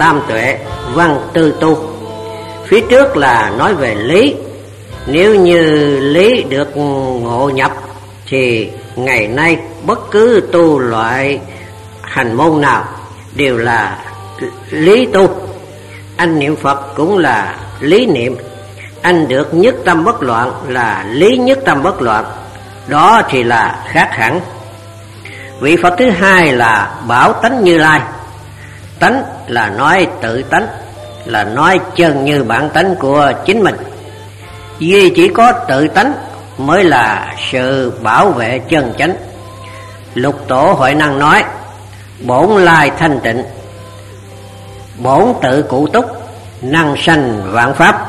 tam tuệ, văn tư tu. Phía trước là nói về lý. Nếu như lý được ngộ nhập thì ngày nay bất cứ tu loại hành môn nào đều là lý tu. Anh niệm Phật cũng là lý niệm. Anh được nhất tâm bất loạn là lý nhất tâm bất loạn. Đó thì là khác hẳn. Vị Phật thứ hai là Bảo Tánh Như Lai. Tánh là nói tự tánh, là nói chân như bản tánh của chính mình. Vì chỉ có tự tánh mới là sự bảo vệ chân chánh. Lục Tổ Huệ Năng nói: bổn lai thanh tịnh, bổn tự cụ túc, năng sanh vạn pháp.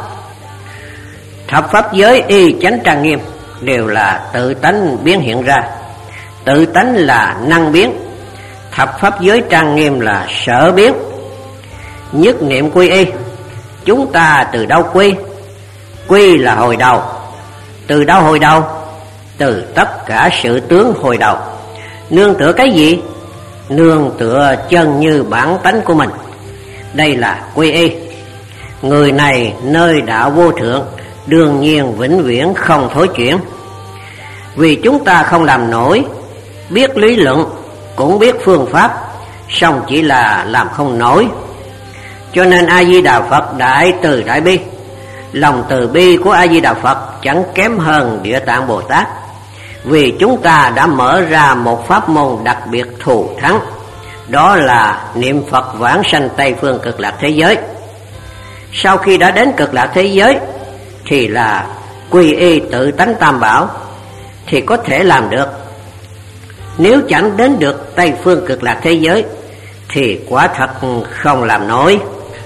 Thập pháp giới y chánh trang nghiêm đều là tự tánh biến hiện ra. Tự tánh là năng biến, thập pháp giới trang nghiêm là sở biến. Nhất niệm quy y, chúng ta từ đâu quy? Quy là hồi đầu. Từ đâu hồi đầu? Từ tất cả sự tướng hồi đầu. Nương tựa cái gì? Nương tựa chân như bản tánh của mình. Đây là quy y. Người này nơi đạo vô thượng, đương nhiên vĩnh viễn không thối chuyển. Vì chúng ta không làm nổi, biết lý luận cũng biết phương pháp, song chỉ là làm không nổi. Cho nên A Di Đà Phật đại từ đại bi. Lòng từ bi của A Di Đà Phật chẳng kém hơn Địa Tạng Bồ Tát. Vì chúng ta đã mở ra một pháp môn đặc biệt thù thắng, đó là niệm Phật vãng sanh Tây phương cực lạc thế giới. Sau khi đã đến cực lạc thế giới thì là quy y tự tánh tam bảo thì có thể làm được. Nếu chẳng đến được Tây phương cực lạc thế giới thì quả thật không làm nổi.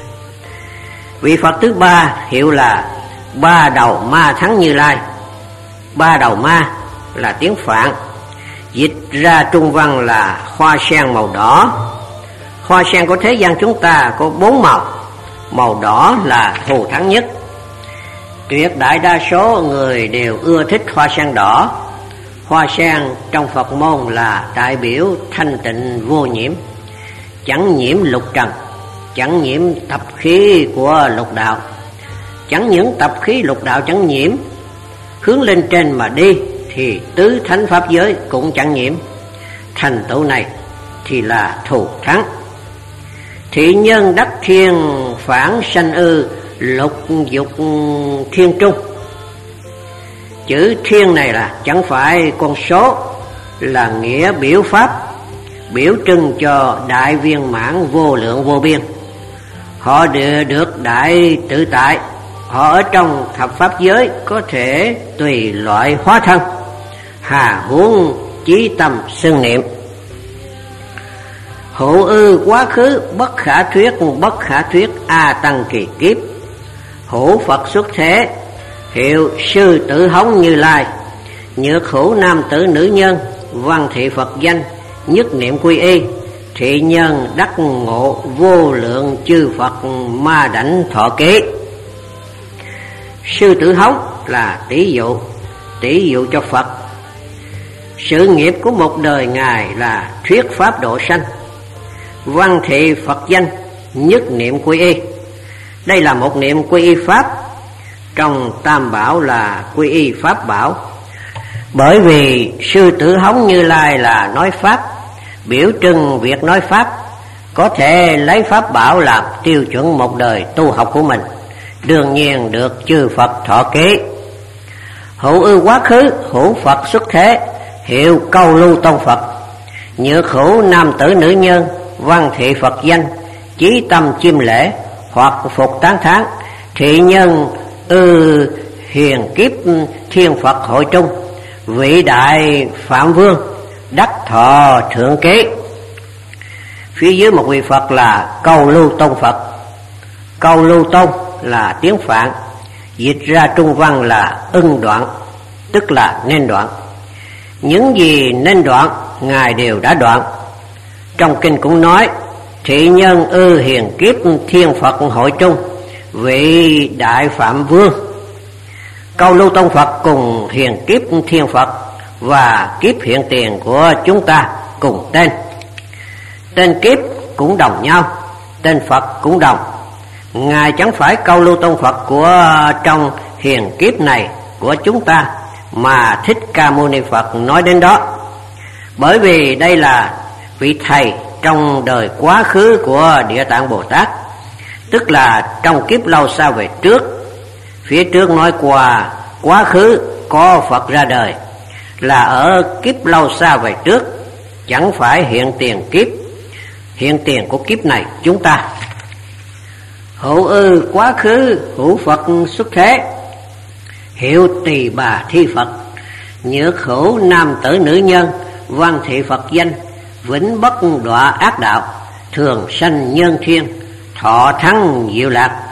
Vị Phật thứ ba hiệu là Ba Đầu Ma Thắng Như Lai. Ba đầu ma là tiếng Phạn, dịch ra trung văn là hoa sen màu đỏ. Hoa sen của thế gian chúng ta có 4 màu. Màu đỏ là thù thắng nhất. Tuyệt đại đa số người đều ưa thích hoa sen đỏ. Hoa sen trong Phật môn là đại biểu thanh tịnh vô nhiễm, chẳng nhiễm lục trần, chẳng nhiễm tập khí của lục đạo. Chẳng những tập khí lục đạo chẳng nhiễm, hướng lên trên mà đi thì tứ thánh pháp giới cũng chẳng nhiễm. Thành tựu này thì là thù thắng. Thị nhân đắc thiên phản sanh ư, lục dục thiên trung. Chữ thiên này là chẳng phải con số, là nghĩa biểu pháp, biểu trưng cho đại viên mãn vô lượng vô biên. Họ được đại tự tại. Họ ở trong thập pháp giới có thể tùy loại hóa thân, hà huống chí tâm xưng niệm. Hữu ư quá khứ bất khả thuyết a tăng kỳ kiếp. Hữu Phật xuất thế, hiệu sư tử hống Như Lai. Nhược hữu nam tử nữ nhân, văn thị Phật danh, nhất niệm quy y. Thị nhân đắc ngộ vô lượng chư Phật ma đảnh thọ ký. Sư tử hống là tỷ dụ cho Phật. Sự nghiệp của một đời Ngài là thuyết pháp độ sanh. Văn thị Phật danh, nhất niệm quy y. Đây là một niệm quy y pháp. Trong tam bảo là quy y pháp bảo. Bởi vì sư tử hống Như Lai là nói pháp, biểu trưng việc nói pháp, có thể lấy pháp bảo làm tiêu chuẩn một đời tu học của mình, đương nhiên được chư Phật thọ ký. Hữu ư quá khứ, hữu Phật xuất thế, hiệu câu lưu tông Phật. Nhược hữu nam tử nữ nhân, văn thị Phật danh, chí tâm chiêm lễ, hoặc phục tán thán. Thị nhân ư hiền kiếp thiên Phật hội trung, vị đại Phạm Vương, đắc thọ thượng kế. Phía dưới một vị Phật là câu lưu tông Phật. Câu lưu tông là tiếng Phạn, dịch ra trung văn là ưng đoạn, tức là nên đoạn. Những gì nên đoạn Ngài đều đã đoạn. Trong kinh cũng nói: thị nhân ư hiền kiếp thiên Phật hội trung, vị đại Phạm Vương. Câu lưu tông Phật cùng hiền kiếp thiên Phật và kiếp hiện tiền của chúng ta cùng tên. Tên kiếp cũng đồng nhau, tên Phật cũng đồng. Ngài chẳng phải câu lưu tôn Phật của trong hiền kiếp này của chúng ta mà Thích Ca Mâu Ni Phật nói đến đó. Bởi vì đây là vị thầy trong đời quá khứ của Địa Tạng Bồ Tát, tức là trong kiếp lâu xa về trước. Phía trước nói qua quá khứ có Phật ra đời là ở kiếp lâu xa về trước, chẳng phải hiện tiền của kiếp này chúng ta. Hữu ư quá khứ hữu Phật xuất thế, hiệu Tỳ Bà Thi Phật, nhược hữu nam tử nữ nhân, văn thị Phật danh, vĩnh bất đọa ác đạo, thường sanh nhân thiên, thọ thắng diệu lạc.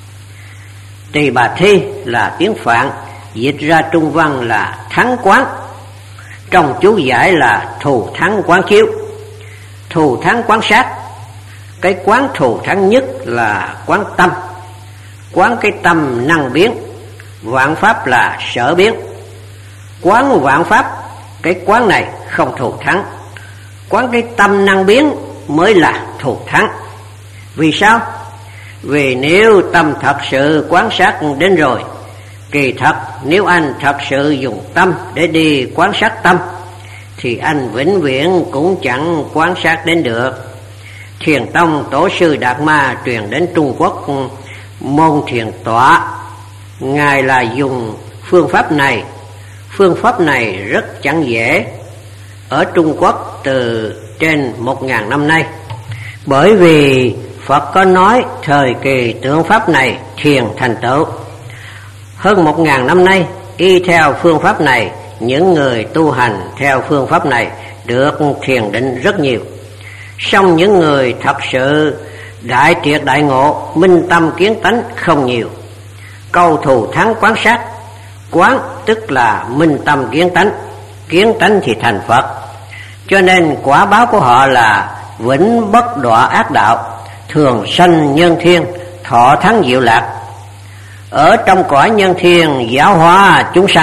Tỳ Bà Thi là tiếng Phạn, dịch ra trung văn là thắng quán, trong chú giải là thù thắng quán chiếu, thù thắng quán sát. Cái quán thù thắng nhất là quán tâm, quán cái tâm năng biến. Vạn pháp là sở biến, quán vạn pháp, cái quán này không thù thắng. Quán cái tâm năng biến mới là thù thắng. Vì sao? Vì nếu tâm thật sự quán sát đến rồi, kỳ thật nếu anh thật sự dùng tâm để đi quán sát tâm, thì anh vĩnh viễn cũng chẳng quán sát đến được. Thiền tông tổ sư Đạt Ma truyền đến Trung Quốc môn thiền tọa, ngài là dùng phương pháp này. Phương pháp này rất chẳng dễ ở Trung Quốc từ trên 1000 năm nay, bởi vì Phật có nói thời kỳ tượng pháp này thiền thành tựu. Hơn 1000 năm nay, y theo phương pháp này, những người tu hành theo phương pháp này được thiền định rất nhiều. Song những người thật sự đại triệt đại ngộ, minh tâm kiến tánh không nhiều. Câu thù thắng quán sát, quán tức là minh tâm kiến tánh thì thành Phật. Cho nên quả báo của họ là vĩnh bất đọa ác đạo, thường sanh nhân thiên, thọ thắng diệu lạc. Ở trong cõi nhân thiên giáo hóa chúng sanh.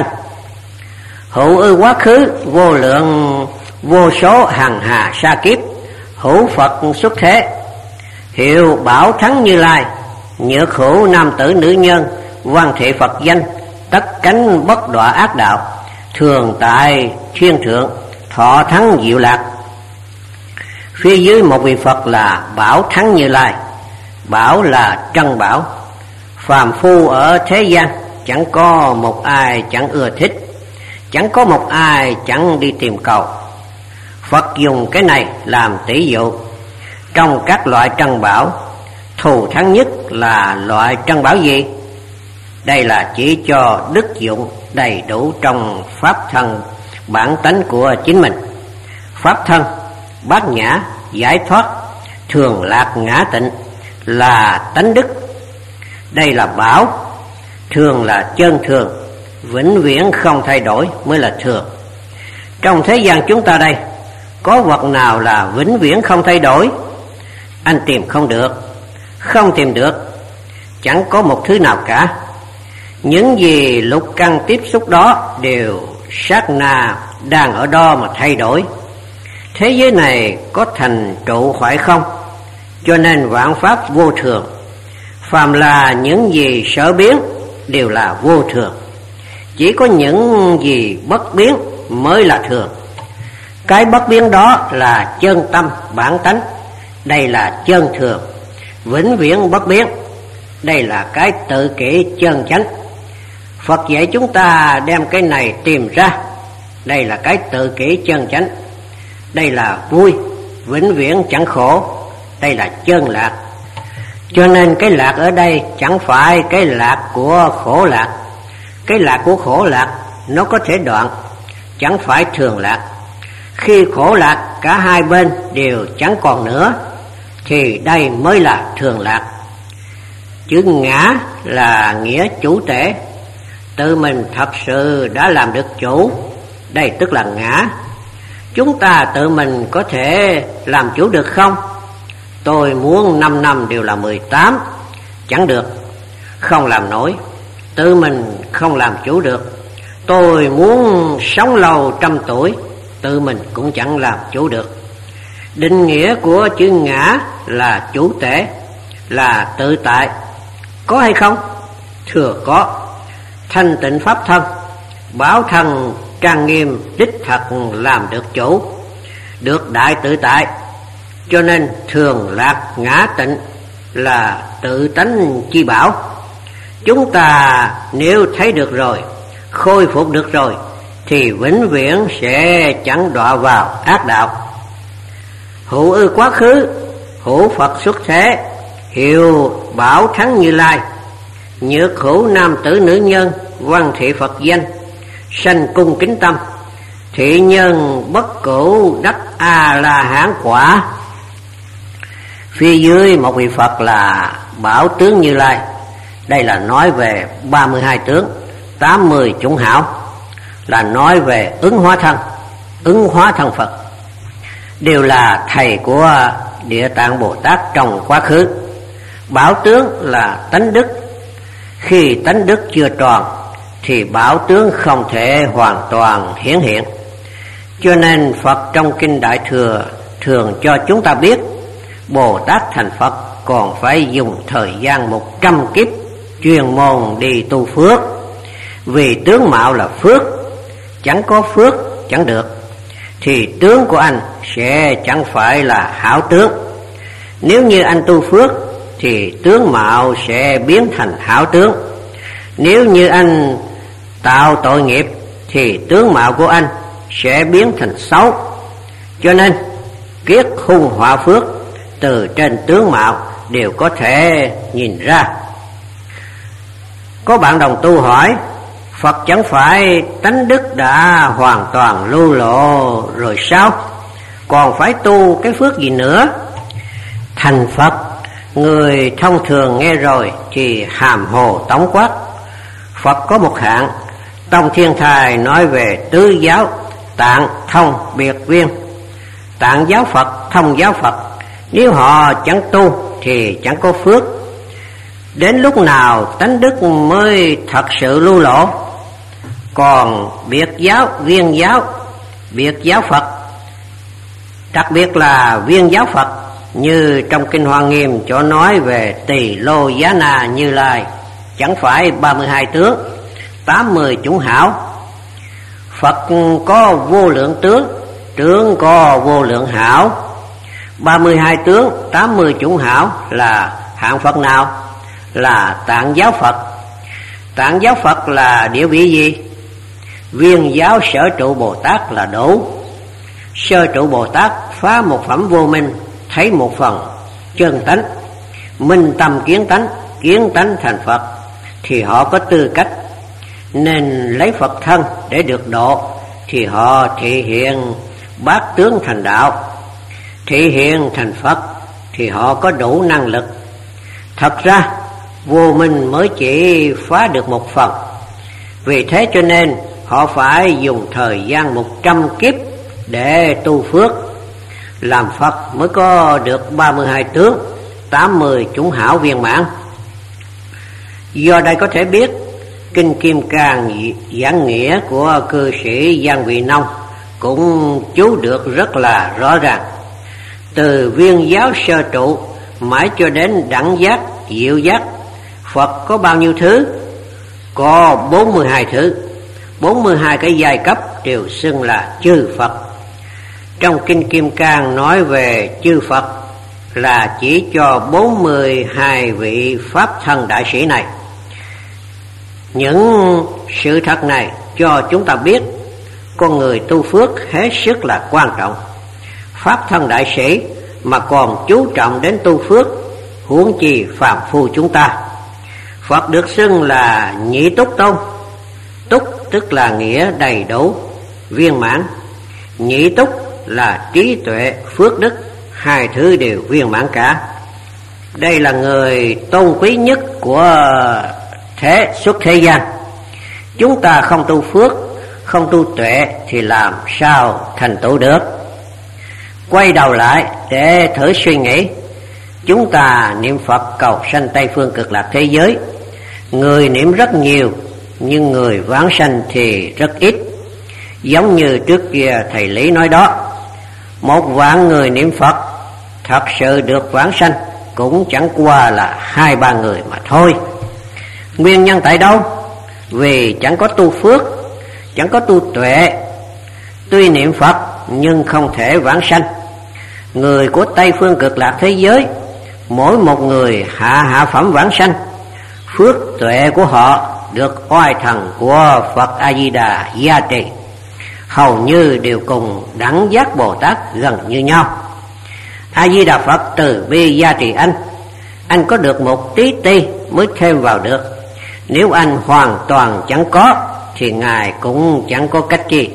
Hữu ư quá khứ vô lượng vô số hằng hà sa kiếp, hữu Phật xuất thế, hiệu Bảo Thắng Như Lai, nhược hữu nam tử nữ nhân, văn thị Phật danh, tất cánh bất đọa ác đạo, thường tại thiên thượng, thọ thắng diệu lạc. Phía dưới một vị Phật là Bảo Thắng Như Lai. Bảo là trân bảo. Phàm phu ở thế gian chẳng có một ai chẳng ưa thích, chẳng có một ai chẳng đi tìm cầu. Phật dùng cái này làm tỷ dụ. Trong các loại trân bảo, thù thắng nhất là loại trân bảo gì? Đây là chỉ cho đức dụng đầy đủ trong pháp thân bản tánh của chính mình. Pháp thân, bát nhã, giải thoát, thường lạc ngã tịnh là tánh đức. Đây là bảo, thường là chân thường, vĩnh viễn không thay đổi mới là thường. Trong thế gian chúng ta đây, có vật nào là vĩnh viễn không thay đổi? Anh tìm không được, không tìm được, chẳng có một thứ nào cả. Những gì lục căn tiếp xúc đó đều sát na đang ở đó mà thay đổi. Thế giới này có thành trụ phải không? Cho nên vạn pháp vô thường. Phàm là những gì sở biến đều là vô thường. Chỉ có những gì bất biến mới là thường. Cái bất biến đó là chân tâm bản tánh. Đây là chân thường, vĩnh viễn bất biến. Đây là cái tự kỷ chân chánh. Phật dạy chúng ta đem cái này tìm ra. Đây là cái tự kỷ chân chánh. Đây là vui, vĩnh viễn chẳng khổ. Đây là chân lạc. Cho nên cái lạc ở đây chẳng phải cái lạc của khổ lạc. Cái lạc của khổ lạc nó có thể đoạn, chẳng phải thường lạc. Khi khổ lạc cả hai bên đều chẳng còn nữa, thì đây mới là thường lạc. Chữ ngã là nghĩa chủ tể. Tự mình thật sự đã làm được chủ, đây tức là ngã. Chúng ta tự mình có thể làm chủ được không? Tôi muốn 5 năm đều là 18, chẳng được, không làm nổi. Tự mình không làm chủ được. Tôi muốn sống lâu 100 tuổi, tự mình cũng chẳng làm chủ được. Định nghĩa của chữ ngã là chủ tể, là tự tại, có hay không? Thưa có. Thanh tịnh pháp thân, bảo thân trang nghiêm đích thật làm được chủ, được đại tự tại, cho nên thường lạc ngã tịnh là tự tánh chi bảo. Chúng ta nếu thấy được rồi, khôi phục được rồi, thì vĩnh viễn sẽ chẳng đọa vào ác đạo. Hữu ư quá khứ, hữu Phật xuất thế, hiệu bảo thắng Như Lai. Nhược hữu nam tử nữ nhân, văn thị Phật danh, sanh cung kính tâm. Thị nhân bất cửu đắc A-la-hán quả. Phía dưới một vị Phật là Bảo tướng Như Lai. Đây là nói về 32 tướng, 80 chủng hảo, là nói về ứng hóa thân Phật. Đều là thầy của Địa Tạng Bồ Tát trong quá khứ. Bảo tướng là tánh đức. Khi tánh đức chưa tròn thì bảo tướng không thể hoàn toàn hiển hiện. Cho nên Phật trong Kinh Đại Thừa thường cho chúng ta biết, Bồ Tát thành Phật còn phải dùng thời gian 100 kiếp chuyên môn đi tu phước. Vì tướng mạo là phước, chẳng có phước chẳng được, thì tướng của anh sẽ chẳng phải là hảo tướng. Nếu như anh tu phước thì tướng mạo sẽ biến thành hảo tướng. Nếu như anh tạo tội nghiệp thì tướng mạo của anh sẽ biến thành xấu. Cho nên kiết hung họa phước từ trên tướng mạo đều có thể nhìn ra. Có bạn đồng tu hỏi, Phật chẳng phải tánh đức đã hoàn toàn lưu lộ rồi sao? Còn phải tu cái phước gì nữa? Thành Phật, người thông thường nghe rồi thì hàm hồ tổng quát. Phật có một hạng, Tông Thiên Thai nói về tứ giáo, tạng, thông, biệt, viên. Tạng giáo Phật, thông giáo Phật, nếu họ chẳng tu thì chẳng có phước. Đến lúc nào tánh đức mới thật sự lưu lộ? Còn biệt giáo, viên giáo, biệt giáo Phật, đặc biệt là viên giáo Phật, như trong Kinh Hoa Nghiêm chỗ nói về Tỳ Lô Giá Na Như Lai, chẳng phải 32 tướng, 80 chủng hảo. Phật có vô lượng tướng, tướng có vô lượng hảo. 32 tướng, 80 chủng hảo là hạng Phật nào? Là Tạng giáo Phật. Tạng giáo Phật là địa vị gì? Viên giáo Sở Trụ Bồ Tát là đủ. Sơ Trụ Bồ Tát phá một phẩm vô minh, thấy một phần chân tánh, minh tâm kiến tánh thành Phật, thì họ có tư cách nên lấy Phật thân để được độ. Thì họ thị hiện bát tướng thành đạo, thị hiện thành Phật, thì họ có đủ năng lực. Thật ra vô minh mới chỉ phá được một phần. Vì thế cho nên họ phải dùng thời gian 100 kiếp để tu phước. Làm Phật mới có được 32 tướng, 80 chủng hảo viên mãn. Do đây có thể biết, Kinh Kim Cang giảng nghĩa của cư sĩ Giang Vị Nông cũng chú được rất là rõ ràng. Từ viên giáo sơ trụ mãi cho đến đẳng giác, diệu giác, Phật có bao nhiêu thứ? Có 42 thứ. 42 cái giai cấp đều xưng là chư Phật. Trong Kinh Kim Cang nói về chư Phật là chỉ cho 42 vị Pháp thân đại sĩ này. Những sự thật này cho chúng ta biết con người tu phước hết sức là quan trọng. Pháp thân đại sĩ mà còn chú trọng đến tu phước, huống chi phàm phu chúng ta. Phật được xưng là Nhị Túc Tôn. Túc tức là nghĩa đầy đủ, viên mãn. Nhị Túc là trí tuệ, phước đức, hai thứ đều viên mãn cả. Đây là người tôn quý nhất của xuất thế gian. Chúng ta không tu phước, không tu tuệ thì làm sao thành tựu được? Quay đầu lại để thử suy nghĩ. Chúng ta niệm Phật cầu sanh Tây Phương Cực Lạc thế giới, người niệm rất nhiều, nhưng người vãng sanh thì rất ít. Giống như trước kia thầy Lý nói đó, 1 vạn người niệm Phật thật sự được vãng sanh cũng chẳng qua là 2-3 người mà thôi. Nguyên nhân tại đâu? Vì chẳng có tu phước, chẳng có tu tuệ. Tuy niệm Phật nhưng không thể vãng sanh. Người của Tây phương Cực Lạc thế giới, mỗi một người hạ phẩm vãng sanh, phước tuệ của họ được oai thần của Phật A Di Đà gia trì, hầu như đều cùng đẳng giác Bồ Tát gần như nhau. A Di Đà Phật từ bi gia trì anh có được một tí ti mới thêm vào được. Nếu anh hoàn toàn chẳng có thì Ngài cũng chẳng có cách chi.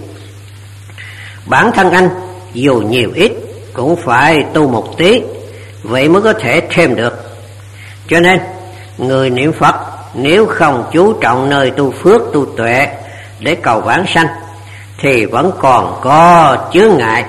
Bản thân anh dù nhiều ít cũng phải tu một tí, vậy mới có thể thêm được. Cho nên người niệm Phật nếu không chú trọng nơi tu phước tu tuệ để cầu vãng sanh thì vẫn còn có chướng ngại.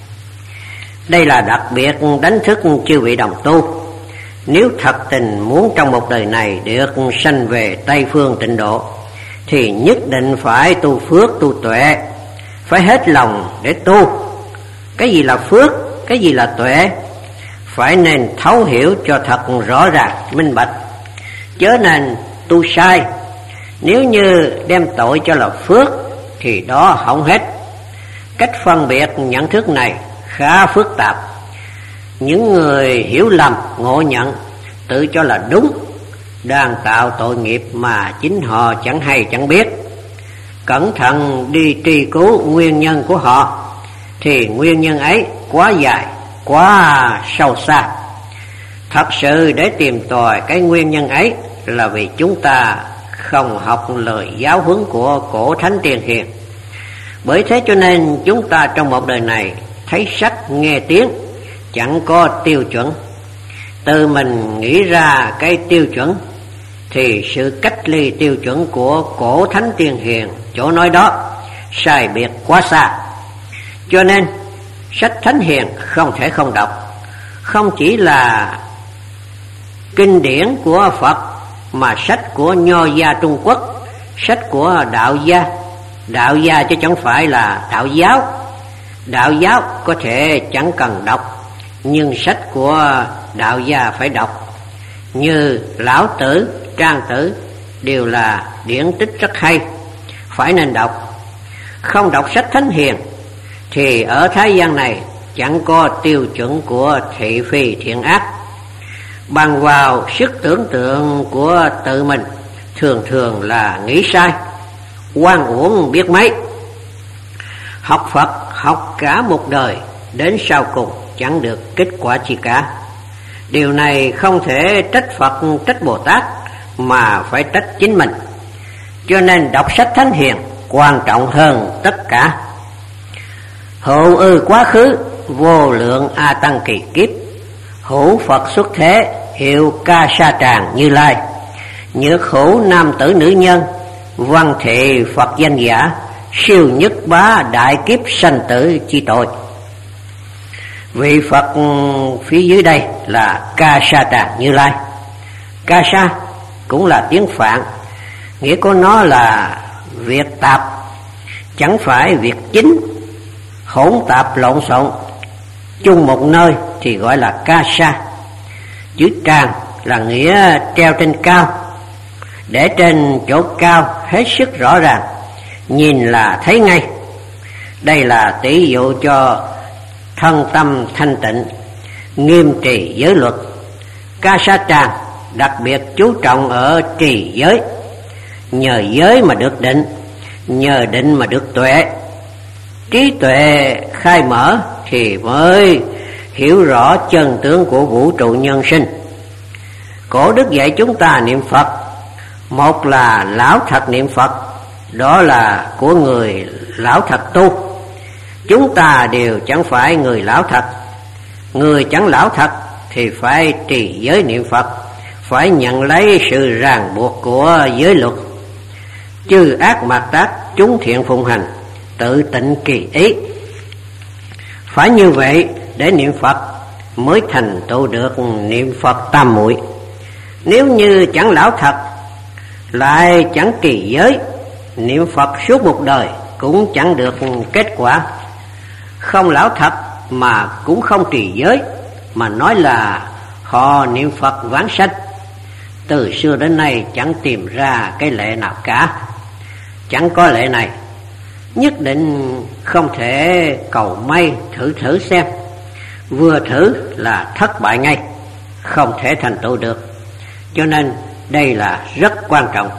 Đây là đặc biệt đánh thức chư vị đồng tu. Nếu thật tình muốn trong một đời này được sanh về Tây phương tịnh độ thì nhất định phải tu phước tu tuệ, phải hết lòng để tu. Cái gì là phước, cái gì là tuệ, phải nên thấu hiểu cho thật rõ ràng minh bạch, chớ nên tu sai. Nếu như đem tội cho là phước thì đó hỏng hết. Cách phân biệt nhận thức này khá phức tạp. Những người hiểu lầm ngộ nhận tự cho là đúng, đang tạo tội nghiệp mà chính họ chẳng hay chẳng biết. Cẩn thận đi truy cứu nguyên nhân của họ thì nguyên nhân ấy quá dài, quá sâu xa. Thật sự để tìm tòi cái nguyên nhân ấy là vì chúng ta không học lời giáo huấn của cổ thánh tiên hiền. Bởi thế cho nên chúng ta trong một đời này thấy sách nghe tiếng chẳng có tiêu chuẩn, tự mình nghĩ ra cái tiêu chuẩn thì sự cách ly tiêu chuẩn của cổ thánh tiên hiền chỗ nói đó sai biệt quá xa. Cho nên sách thánh hiền không thể không đọc. Không chỉ là kinh điển của Phật mà sách của Nho gia Trung Quốc, sách của đạo gia chứ chẳng phải là đạo giáo. Đạo giáo có thể chẳng cần đọc, nhưng sách của đạo gia phải đọc. Như Lão Tử, Trang Tử đều là điển tích rất hay, phải nên đọc. Không đọc sách thánh hiền thì ở thế gian này chẳng có tiêu chuẩn của thị phi thiện ác. Bằng vào sức tưởng tượng của tự mình thường thường là nghĩ sai, oan uổng biết mấy. Học Phật học cả một đời, đến sau cùng chẳng được kết quả chi cả. Điều này không thể trách Phật trách Bồ Tát mà phải trách chính mình. Cho nên đọc sách thánh hiền quan trọng hơn tất cả. Hữu ư quá khứ, vô lượng a tăng kỳ kiếp, hữu Phật xuất thế, hiệu ca sa tràng Như Lai. Nhược hữu nam tử nữ nhân, văn thị Phật danh giả, siêu nhất bá đại kiếp sanh tử chi tội. Vị Phật phía dưới đây là ca sa tràng Như Lai. Ca sa cũng là tiếng Phạn, nghĩa của nó là việc tạp, chẳng phải việc chính. Hỗn tạp lộn xộn chung một nơi thì gọi là ca sa. Chữ tràng là nghĩa treo trên cao, để trên chỗ cao hết sức rõ ràng, nhìn là thấy ngay. Đây là tỷ dụ cho thân tâm thanh tịnh, nghiêm trì giới luật. Ca sa tràng đặc biệt chú trọng ở trì giới. Nhờ giới mà được định, nhờ định mà được tuệ. Trí tuệ khai mở thì mới hiểu rõ chân tướng của vũ trụ nhân sinh. Cổ đức dạy chúng ta niệm Phật, một là lão thật niệm Phật, đó là của người lão thật tu. Chúng ta đều chẳng phải người lão thật. Người chẳng lão thật thì phải trì giới niệm Phật, phải nhận lấy sự ràng buộc của giới luật. Chư ác mạt tác, chúng thiện phụng hành, tự tịnh kỳ ý. Phải như vậy để niệm Phật mới thành tựu được niệm Phật tam muội. Nếu như chẳng lão thật, lại chẳng trì giới, niệm Phật suốt một đời cũng chẳng được kết quả. Không lão thật mà cũng không trì giới, mà nói là họ niệm Phật vãng sanh. Từ xưa đến nay chẳng tìm ra cái lệ nào cả. Chẳng có lệ này, nhất định không thể cầu may thử xem. Vừa thử là thất bại ngay, không thể thành tựu được. Cho nên đây là rất quan trọng.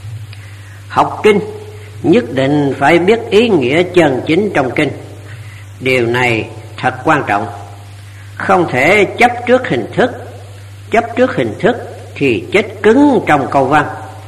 Học kinh nhất định phải biết ý nghĩa chân chính trong kinh. Điều này thật quan trọng. Không thể chấp trước hình thức. Chấp trước hình thức thì chết cứng trong câu văn.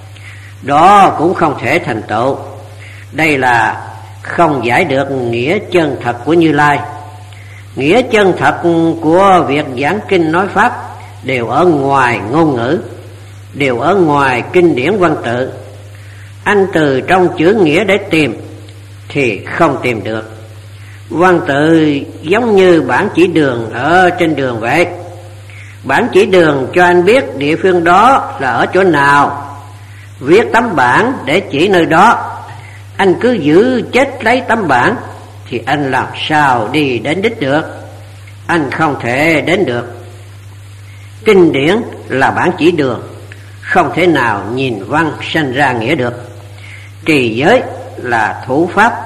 Đó cũng không thể thành tựu. Đây là không giải được nghĩa chân thật của Như Lai. Nghĩa chân thật của việc giảng kinh nói pháp đều ở ngoài ngôn ngữ, đều ở ngoài kinh điển văn tự. Anh từ trong chữ nghĩa để tìm thì không tìm được. Văn tự giống như bản chỉ đường ở trên đường vậy. Bản chỉ đường cho anh biết địa phương đó là ở chỗ nào. Viết tấm bảng để chỉ nơi đó. Anh cứ giữ chết lấy tấm bảng thì anh làm sao đi đến đích được? Anh không thể đến được. Kinh điển là bản chỉ đường, không thể nào nhìn văn sanh ra nghĩa được. Trì giới là thủ pháp.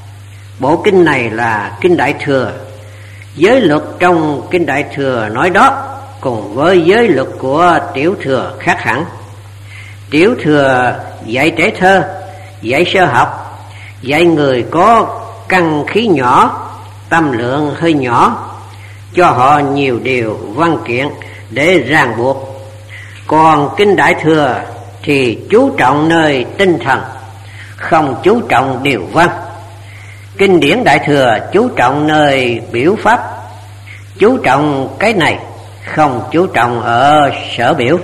Bộ kinh này là kinh Đại Thừa. Giới luật trong kinh Đại Thừa nói đó cùng với giới luật của Tiểu Thừa khác hẳn. Tiểu Thừa dạy trẻ thơ, dạy sơ học, dạy người có căn khí nhỏ, tâm lượng hơi nhỏ, cho họ nhiều điều văn kiện để ràng buộc. Còn kinh Đại Thừa thì chú trọng nơi tinh thần, không chú trọng điều văn. Kinh điển Đại Thừa chú trọng nơi biểu pháp, chú trọng cái này, không chú trọng ở sở biểu.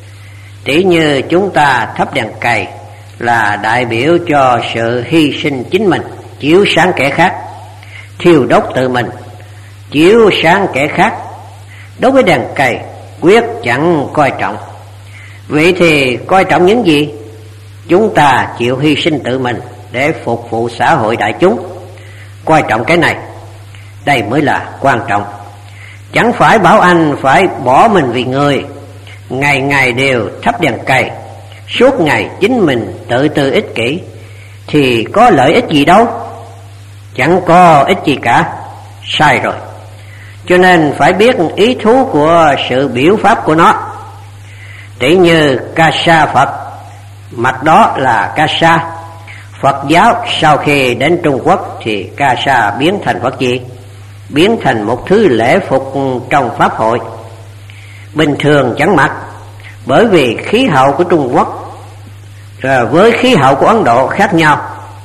Tỉ như chúng ta thắp đèn cầy là đại biểu cho sự hy sinh chính mình, chiếu sáng kẻ khác, thiêu đốt tự mình, chiếu sáng kẻ khác. Đối với đèn cầy quyết chẳng coi trọng. Vậy thì coi trọng những gì? Chúng ta chịu hy sinh tự mình để phục vụ xã hội đại chúng. Coi trọng cái này, đây mới là quan trọng. Chẳng phải bảo anh phải bỏ mình vì người, ngày ngày đều thắp đèn cầy, suốt ngày chính mình tự tư ích kỷ, thì có lợi ích gì đâu? Chẳng có ích gì cả. Sai rồi. Cho nên phải biết ý thú của sự biểu pháp của nó. Tỉ như ca sa Phật, mặt đó là ca sa. Phật giáo sau khi đến Trung Quốc thì ca sa biến thành Phật gì? Biến thành một thứ lễ phục trong pháp hội. Bình thường chẳng mặc, bởi vì khí hậu của Trung Quốc với khí hậu của Ấn Độ khác nhau.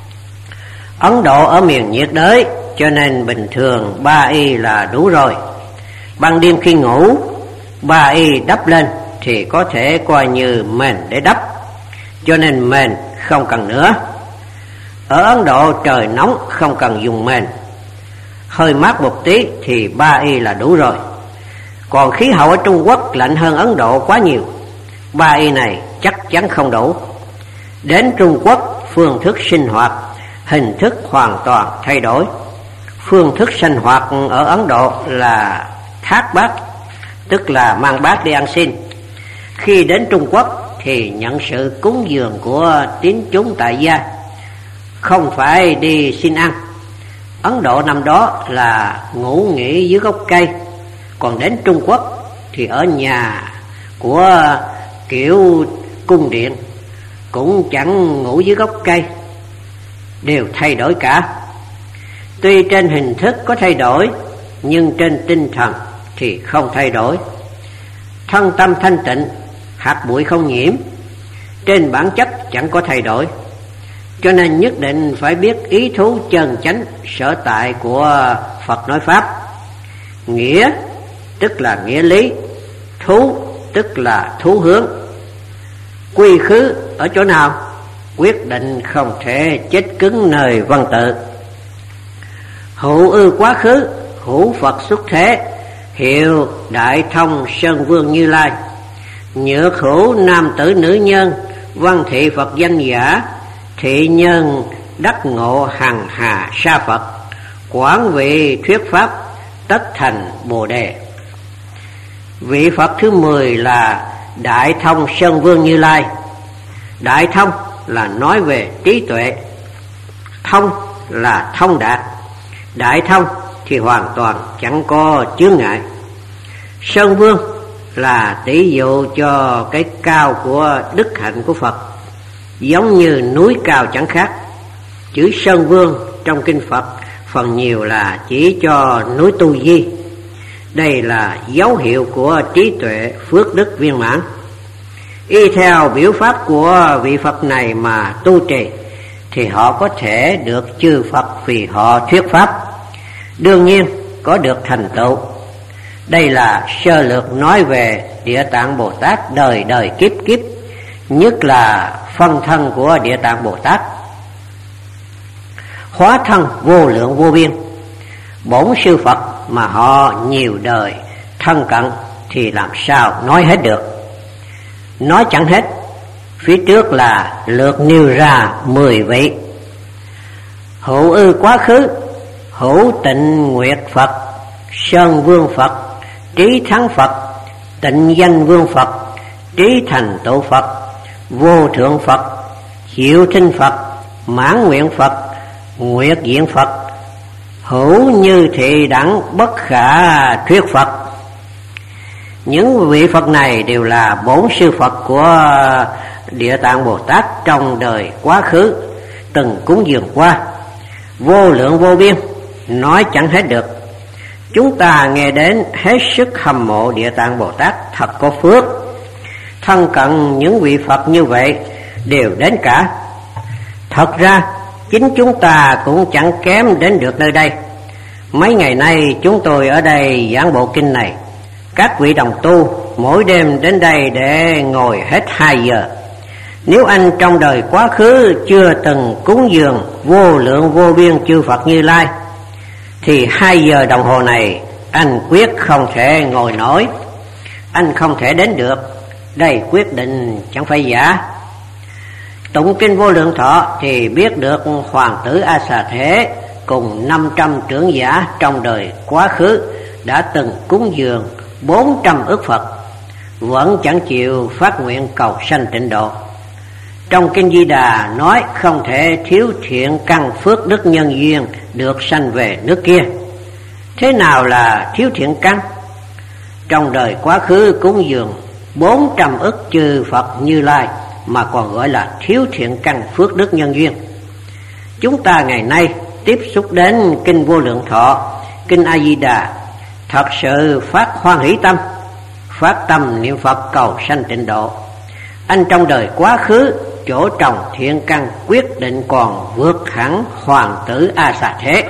Ấn Độ ở miền nhiệt đới, cho nên bình thường 3 y là đủ rồi. Ban đêm khi ngủ, 3 y đắp lên thì có thể coi như mền để đắp, cho nên mền không cần nữa. Ở Ấn Độ trời nóng không cần dùng mền, hơi mát một tí thì 3 y là đủ rồi. Còn khí hậu ở Trung Quốc lạnh hơn Ấn Độ quá nhiều, 3 y này chắc chắn không đủ. Đến Trung Quốc, phương thức sinh hoạt, hình thức hoàn toàn thay đổi. Phương thức sinh hoạt ở Ấn Độ là thác bát, tức là mang bát đi ăn xin. Khi đến Trung Quốc thì nhận sự cúng dường của tín chúng tại gia, không phải đi xin ăn. Ấn Độ năm đó là ngủ nghỉ dưới gốc cây, còn đến Trung Quốc thì ở nhà của kiểu cung điện, cũng chẳng ngủ dưới gốc cây, đều thay đổi cả. Tuy trên hình thức có thay đổi, nhưng trên tinh thần thì không thay đổi. Thân tâm thanh tịnh, hạt bụi không nhiễm, trên bản chất chẳng có thay đổi. Cho nên nhất định phải biết ý thú chân chánh sở tại của Phật nói pháp. Nghĩa tức là nghĩa lý, thú tức là thú hướng. Quy khứ ở chỗ nào? Quyết định không thể chết cứng nơi văn tự. Hữu ư quá khứ, hữu Phật xuất thế, hiệu Đại Thông Sơn Vương Như Lai. Nhược hữu nam tử nữ nhân, văn thị Phật danh giả, thị nhân đắc ngộ hằng hà sa Phật, quảng vị thuyết pháp tất thành Bồ Đề. Vị Phật thứ 10 là Đại Thông Sơn Vương Như Lai. Đại thông là nói về trí tuệ, thông là thông đạt. Đại thông thì hoàn toàn chẳng có chướng ngại. Sơn Vương là tỷ dụ cho cái cao của đức hạnh của Phật, giống như núi cao chẳng khác. Chữ Sơn Vương trong kinh Phật phần nhiều là chỉ cho núi Tu Di. Đây là dấu hiệu của trí tuệ phước đức viên mãn. Y theo biểu pháp của vị Phật này mà tu trì thì họ có thể được chư Phật vì họ thuyết pháp, đương nhiên có được thành tựu. Đây là sơ lược nói về Địa Tạng Bồ Tát đời đời kiếp kiếp, nhất là phân thân của Địa Tạng Bồ Tát. Hóa thân vô lượng vô biên, bổn sư Phật mà họ nhiều đời thân cận thì làm sao nói hết được. Nói chẳng hết, phía trước là lược nêu ra 10 vị. Hữu ư quá khứ, hữu tịnh nguyệt Phật, Sơn Vương Phật, Trí Thắng Phật, Tịnh Danh Vương Phật, Trí Thành Tựu Phật, Vô Thượng Phật, Diệu Thinh Phật, Mãn Nguyện Phật, Nguyệt Diện Phật, Hữu Như Thị Đẳng Bất Khả Thuyết Phật. Những vị Phật này đều là bổn sư Phật của Địa Tạng Bồ Tát trong đời quá khứ từng cúng dường qua, vô lượng vô biên, nói chẳng hết được. Chúng ta nghe đến hết sức hâm mộ Địa Tạng Bồ Tát thật có phước. Thân cận những vị Phật như vậy đều đến cả. Thật ra chính chúng ta cũng chẳng kém đến được nơi đây. Mấy ngày nay chúng tôi ở đây giảng bộ kinh này, các vị đồng tu mỗi đêm đến đây để ngồi hết 2 giờ. Nếu anh trong đời quá khứ chưa từng cúng dường vô lượng vô biên chư Phật Như Lai thì 2 giờ đồng hồ này anh quyết không thể ngồi nổi, anh không thể đến được. Đây quyết định chẳng phải giả. Tụng kinh Vô Lượng Thọ thì biết được hoàng tử A Xà Thế cùng 500 trưởng giả trong đời quá khứ đã từng cúng dường 400 ức Phật, vẫn chẳng chịu phát nguyện cầu sanh tịnh độ. Trong kinh Di Đà nói không thể thiếu thiện căn phước đức nhân duyên được sanh về nước kia. Thế nào là thiếu thiện căn? Trong đời quá khứ cúng dường 400 ức chư Phật Như Lai mà còn gọi là thiếu thiện căn phước đức nhân duyên. Chúng ta ngày nay tiếp xúc đến kinh Vô Lượng Thọ, kinh A Di Đà, thật sự phát hoan hỷ tâm, phát tâm niệm Phật cầu sanh tịnh độ. Anh trong đời quá khứ chỗ trồng thiện căn quyết định còn vượt hẳn hoàng tử A Xà Thế.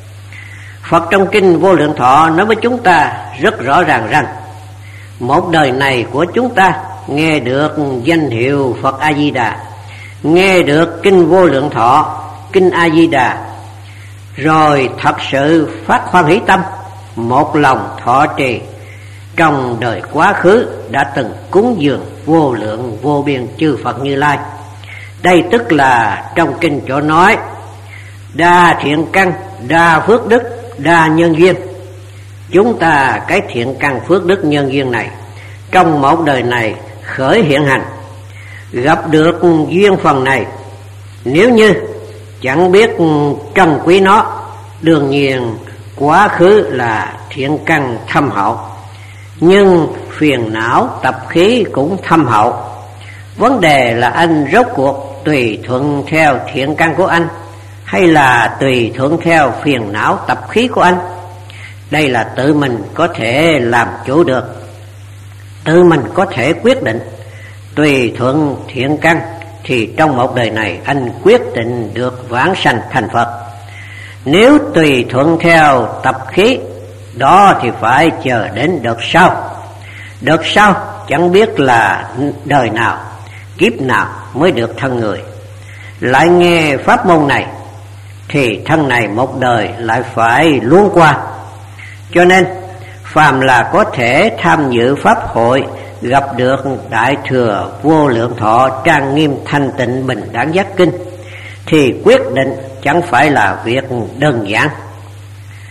Phật trong kinh Vô Lượng Thọ nói với chúng ta rất rõ ràng rằng một đời này của chúng ta nghe được danh hiệu Phật A Di Đà, nghe được kinh Vô Lượng Thọ, kinh A Di Đà, rồi thật sự phát hoan hỷ tâm, một lòng thọ trì, trong đời quá khứ đã từng cúng dường vô lượng vô biên chư Phật Như Lai. Đây tức là trong kinh chỗ nói đa thiện căn, đa phước đức, đa nhân duyên. Chúng ta cái thiện căn phước đức nhân duyên này trong một đời này khởi hiện hành, gặp được duyên phần này, nếu như chẳng biết trân quý nó, đương nhiên quá khứ là thiện căn thâm hậu, nhưng phiền não tập khí cũng thâm hậu. Vấn đề là anh rốt cuộc tùy thuận theo thiện căn của anh hay là tùy thuận theo phiền não tập khí của anh. Đây là tự mình có thể làm chủ được, tự mình có thể quyết định. Tùy thuận thiện căn thì trong một đời này anh quyết định được vãng sanh thành Phật. Nếu tùy thuận theo tập khí đó thì phải chờ đến đợt sau. Đợt sau chẳng biết là đời nào, kiếp nào mới được thân người. Lại nghe pháp môn này thì thân này một đời lại phải luống qua. Cho nên phàm là có thể tham dự pháp hội, gặp được Đại Thừa Vô Lượng Thọ trang nghiêm thanh tịnh bình đẳng giác kinh thì quyết định chẳng phải là việc đơn giản.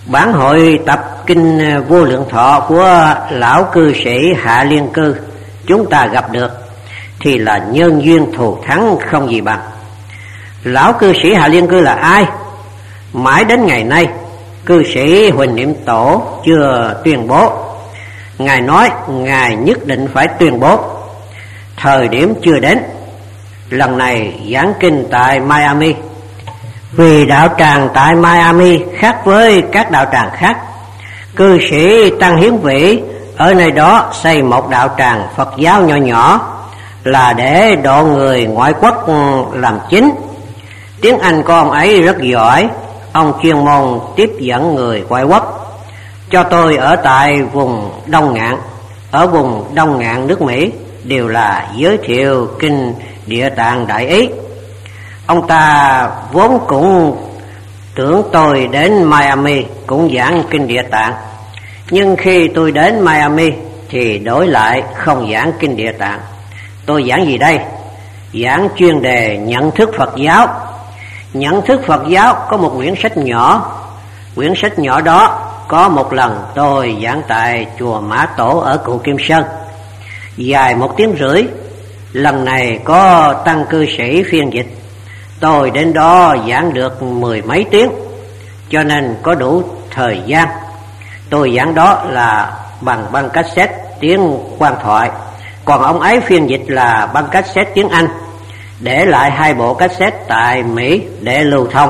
Bản hội tập kinh Vô Lượng Thọ của lão cư sĩ Hạ Liên Cư chúng ta gặp được thì là nhân duyên thù thắng không gì bằng. Lão cư sĩ Hạ Liên Cư là ai? Mãi đến ngày nay cư sĩ Huỳnh Niệm Tổ chưa tuyên bố. Ngài nói Ngài nhất định phải tuyên bố. Thời điểm chưa đến. Lần này giảng kinh tại Miami. Vì đạo tràng tại Miami khác với các đạo tràng khác, cư sĩ Tăng Hiến Vĩ ở nơi đó xây một đạo tràng Phật giáo nhỏ nhỏ là để độ người ngoại quốc làm chính. Tiếng Anh của ông ấy rất giỏi, ông chuyên môn tiếp dẫn người ngoại quốc. Cho tôi ở tại vùng Đông Ngạn, ở vùng Đông Ngạn nước Mỹ đều là giới thiệu kinh Địa Tạng Đại Ý. Ông ta vốn cũng tưởng tôi đến Miami cũng giảng kinh Địa Tạng, nhưng khi tôi đến Miami thì đổi lại không giảng kinh Địa Tạng. Tôi giảng gì đây? Giảng chuyên đề nhận thức Phật giáo. Nhận thức Phật giáo có một quyển sách nhỏ. Quyển sách nhỏ đó có một lần tôi giảng tại chùa Mã Tổ ở Cựu Kim Sơn, dài 1 tiếng rưỡi. Lần này có tăng cư sĩ phiên dịch, tôi đến đó giảng được 10 mấy tiếng, cho nên có đủ thời gian. Tôi giảng đó là bằng băng cassette tiếng Quan Thoại, còn ông ấy phiên dịch là băng cassette tiếng Anh, để lại 2 bộ cassette tại Mỹ để lưu thông.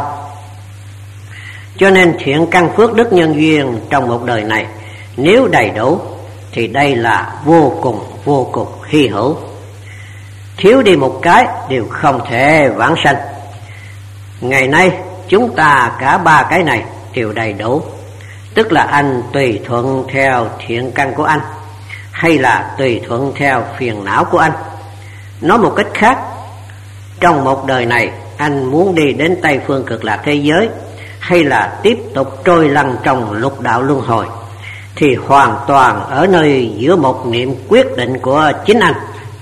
Cho nên thiện căn phước đức nhân duyên trong một đời này nếu đầy đủ thì đây là vô cùng hy hữu. Thiếu đi một cái đều không thể vãng sanh. Ngày nay chúng ta cả 3 cái này đều đầy đủ, tức là anh tùy thuận theo thiện căn của anh hay là tùy thuận theo phiền não của anh. Nói một cách khác, trong một đời này anh muốn đi đến Tây Phương Cực Lạc thế giới hay là tiếp tục trôi lăn trong lục đạo luân hồi thì hoàn toàn ở nơi giữa một niệm quyết định của chính anh.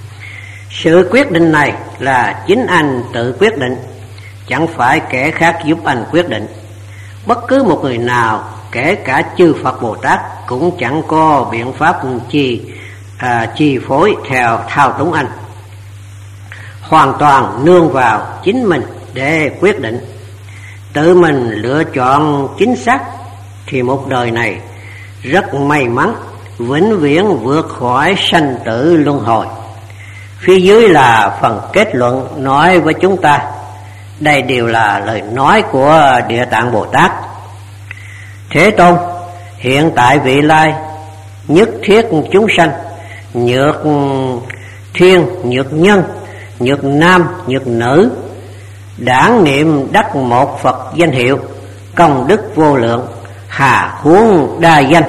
Sự quyết định này là chính anh tự quyết định, chẳng phải kẻ khác giúp anh quyết định. Bất cứ một người nào, kể cả chư Phật Bồ Tát, cũng chẳng có biện pháp chi phối theo thao túng anh. Hoàn toàn nương vào chính mình để quyết định. Tự mình lựa chọn chính xác thì một đời này rất may mắn, vĩnh viễn vượt khỏi sanh tử luân hồi. Phía dưới là phần kết luận nói với chúng ta. Đây đều là lời nói của Địa Tạng Bồ Tát. Thế Tôn, hiện tại vị lai nhất thiết chúng sanh, nhược thiên, nhược nhân, nhược nam, nhược nữ, đản niệm đắc một Phật danh hiệu, công đức vô lượng, hà huống đa danh.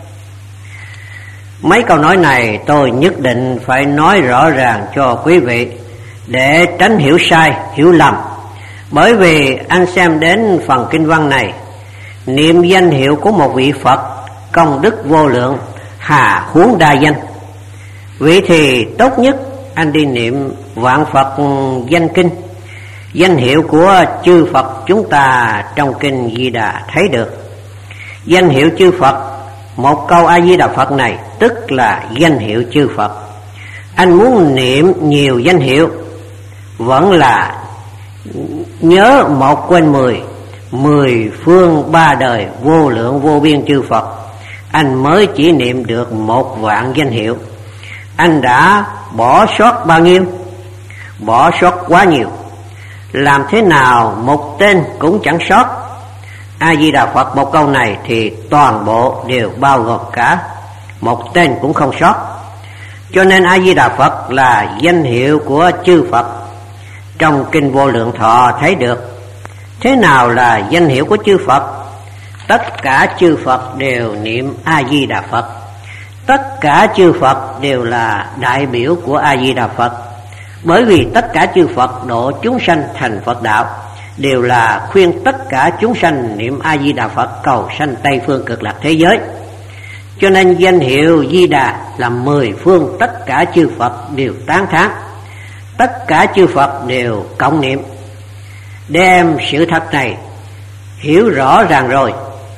Mấy câu nói này tôi nhất định phải nói rõ ràng cho quý vị để tránh hiểu sai, hiểu lầm. Bởi vì anh xem đến phần kinh văn này, niệm danh hiệu của một vị Phật, công đức vô lượng, hà huống đa danh. Vậy thì tốt nhất anh đi niệm vạn Phật danh kinh, danh hiệu của chư Phật chúng ta trong kinh Di Đà thấy được. Danh hiệu chư Phật, một câu A Di Đà Phật này tức là danh hiệu chư Phật. Anh muốn niệm nhiều danh hiệu vẫn là nhớ một quên 10, 10 phương 3 đời vô lượng vô biên chư Phật, anh mới chỉ niệm được 1 vạn danh hiệu. Anh đã bỏ sót bao nhiêu? Bỏ sót quá nhiều. Làm thế nào một tên cũng chẳng sót? A Di Đà Phật một câu này thì toàn bộ đều bao gồm cả, một tên cũng không sót. Cho nên A Di Đà Phật là danh hiệu của chư Phật. Trong kinh Vô Lượng Thọ thấy được. Thế nào là danh hiệu của chư Phật? Tất cả chư Phật đều niệm A Di Đà Phật. Tất cả chư Phật đều là đại biểu của A Di Đà Phật. Bởi vì tất cả chư Phật độ chúng sanh thành Phật đạo đều là khuyên tất cả chúng sanh niệm A Di Đà Phật cầu sanh Tây Phương Cực Lạc thế giới. Cho nên danh hiệu Di Đà là 10 phương tất cả chư Phật đều tán thán, tất cả chư Phật đều cộng niệm. Đem sự thật này hiểu rõ ràng rồi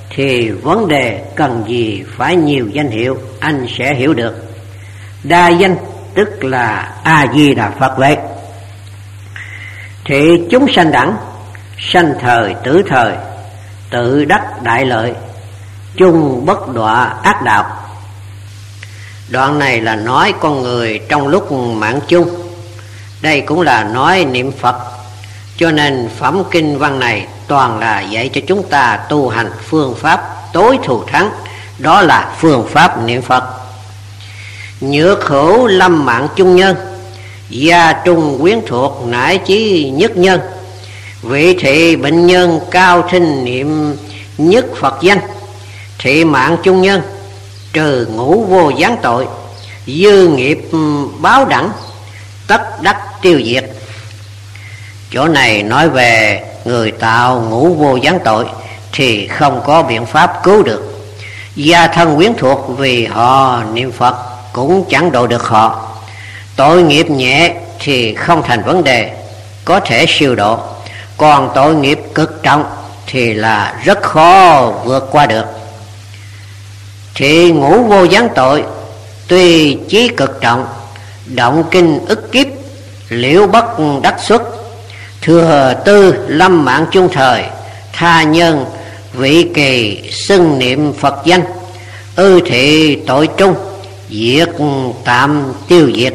thì vấn đề cần gì phải nhiều danh hiệu, anh sẽ hiểu được. Đa danh tức là A-di-đà Phật vậy. Thì chúng sanh đẳng, sanh thời tử thời, tự đắc đại lợi, chung bất đọa ác đạo. Đoạn này là nói con người trong lúc mạng chung, đây cũng là nói niệm Phật. Cho nên phẩm kinh văn này toàn là dạy cho chúng ta tu hành phương pháp tối thù thắng, đó là phương pháp niệm Phật. Nhược khổ lâm mạng chung nhân, gia trung quyến thuộc nải chí nhất nhân. Vị thị bệnh nhân cao thinh niệm nhất Phật danh, thị mạng chung nhân, trừ ngũ vô gián tội, dư nghiệp báo đẳng, tất đắc tiêu diệt. Chỗ này nói về người tạo ngũ vô gián tội thì không có biện pháp cứu được. Gia thân quyến thuộc vì họ niệm Phật cũng chẳng độ được họ. Tội nghiệp nhẹ thì không thành vấn đề, có thể siêu độ. Còn tội nghiệp cực trọng thì là rất khó vượt qua được. Thì ngũ vô gián tội tuy chí cực trọng, động kinh ức kiếp, liễu bất đắc xuất. Thừa tư lâm mạng chung thời, tha nhân vị kỳ xưng niệm Phật danh. Ư thị tội trung, diệt tạm tiêu diệt.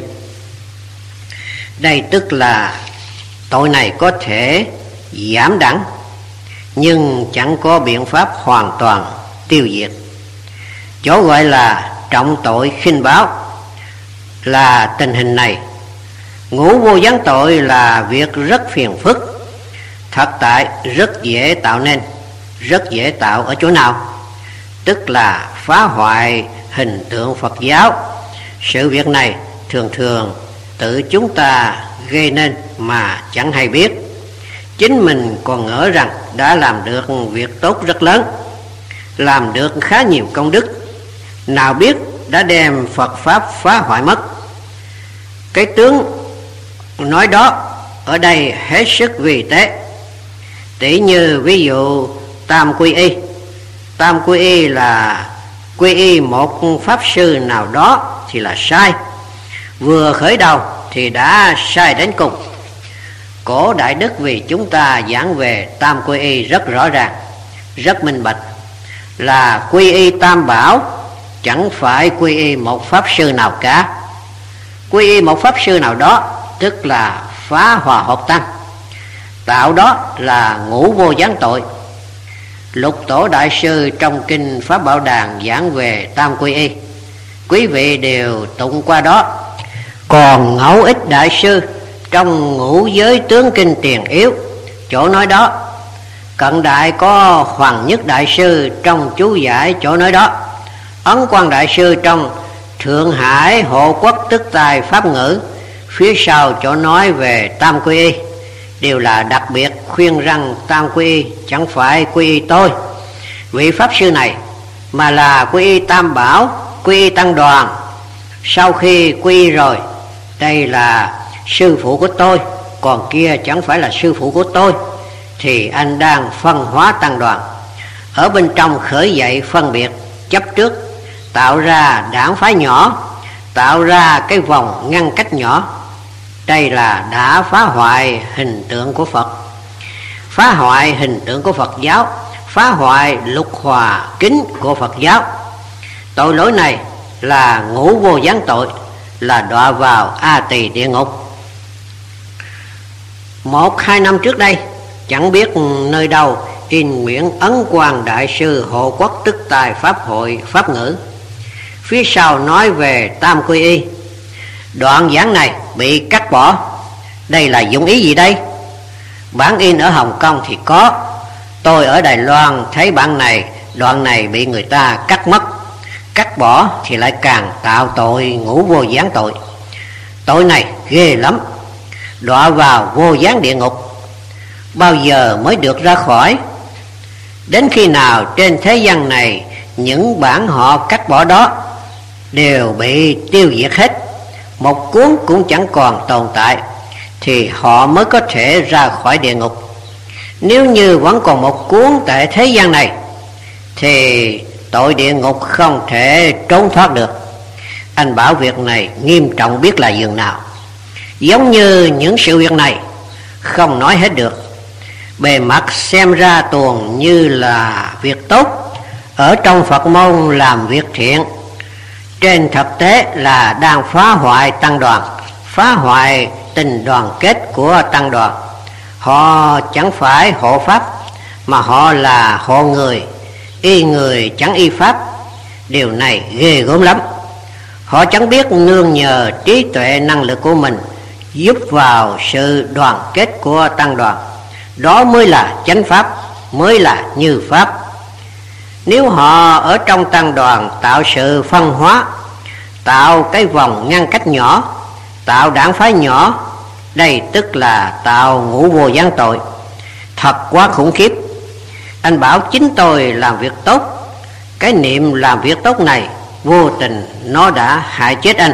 Đây tức là tội này có thể giảm đẳng, nhưng chẳng có biện pháp hoàn toàn tiêu diệt. Chỗ gọi là trọng tội khinh báo là tình hình này. Ngũ vô gián tội là việc rất phiền phức, thật tại rất dễ tạo nên. Rất dễ tạo ở chỗ nào? Tức là phá hoại hình tượng Phật giáo. Sự việc này thường thường tự chúng ta gây nên mà chẳng hay biết. Chính mình còn ngỡ rằng đã làm được việc tốt rất lớn, làm được khá nhiều công đức, nào biết đã đem Phật Pháp phá hoại mất. Cái tướng nói đó ở đây hết sức vi tế. Tỷ như ví dụ tam quy y. Tam quy y là quy y một pháp sư nào đó thì là sai. Vừa khởi đầu thì đã sai đến cùng. Cổ Đại Đức vì chúng ta giảng về tam quy y rất rõ ràng, rất minh bạch, là quy y tam bảo, chẳng phải quy y một pháp sư nào cả. Quy y một pháp sư nào đó tức là phá hòa hợp tăng, tạo đó là ngũ vô gián tội. Lục Tổ Đại Sư trong kinh Pháp Bảo Đàn giảng về tam quy y, quý vị đều tụng qua đó. Còn Ngẫu Ích Đại Sư trong Ngũ Giới Tướng Kinh Tiền Yếu, chỗ nói đó. Cận đại có Hoàng Nhất Đại Sư trong chú giải chỗ nói đó. Ấn Quang Đại Sư trong Thượng Hải Hộ Quốc Tức Tài Pháp Ngữ, phía sau chỗ nói về tam quy y, đều là đặc biệt khuyên rằng tam quy y chẳng phải quy y tôi, vị pháp sư này, mà là quy y tam bảo, quy y tăng đoàn. Sau khi quy y rồi, đây là sư phụ của tôi, còn kia chẳng phải là sư phụ của tôi, thì anh đang phân hóa tăng đoàn. Ở bên trong khởi dậy phân biệt, chấp trước, tạo ra đảng phái nhỏ, tạo ra cái vòng ngăn cách nhỏ. Đây là đã phá hoại hình tượng của Phật, phá hoại hình tượng của Phật giáo, phá hoại lục hòa kính của Phật giáo. Tội lỗi này là ngũ vô gián tội, là đọa vào A Tỳ địa ngục. 1-2 năm trước đây, chẳng biết nơi đâu in Nguyễn Ấn Quang Đại Sư Hộ Quốc Tức Tài Pháp Hội Pháp Ngữ, phía sau nói về tam quy y. Đoạn giảng này bị cắt bỏ. Đây là dụng ý gì đây? Bản in ở Hồng Kông thì có, tôi ở Đài Loan thấy bản này, đoạn này bị người ta cắt mất. Cắt bỏ thì lại càng tạo tội ngũ vô gián tội. Tội này ghê lắm, đọa vào vô gián địa ngục. Bao giờ mới được ra khỏi? Đến khi nào trên thế gian này những bản họ cắt bỏ đó đều bị tiêu diệt hết, một cuốn cũng chẳng còn tồn tại, thì họ mới có thể ra khỏi địa ngục. Nếu như vẫn còn một cuốn tại thế gian này, thì tội địa ngục không thể trốn thoát được. Anh bảo việc này nghiêm trọng biết là dường nào. Giống như những sự việc này không nói hết được. Bề mặt xem ra tuồng như là việc tốt, ở trong Phật môn làm việc thiện, trên thực tế là đang phá hoại tăng đoàn, phá hoại tình đoàn kết của tăng đoàn. Họ chẳng phải hộ pháp, mà họ là hộ người, y người chẳng y pháp. Điều này ghê gớm lắm. Họ chẳng biết nương nhờ trí tuệ năng lực của mình giúp vào sự đoàn kết của tăng đoàn. Đó mới là chánh pháp, mới là như pháp. Nếu họ ở trong tăng đoàn tạo sự phân hóa, tạo cái vòng ngăn cách nhỏ, tạo đảng phái nhỏ, đây tức là tạo ngũ vô gián tội. Thật quá khủng khiếp. Anh bảo chính tôi làm việc tốt. Cái niệm làm việc tốt này vô tình nó đã hại chết anh.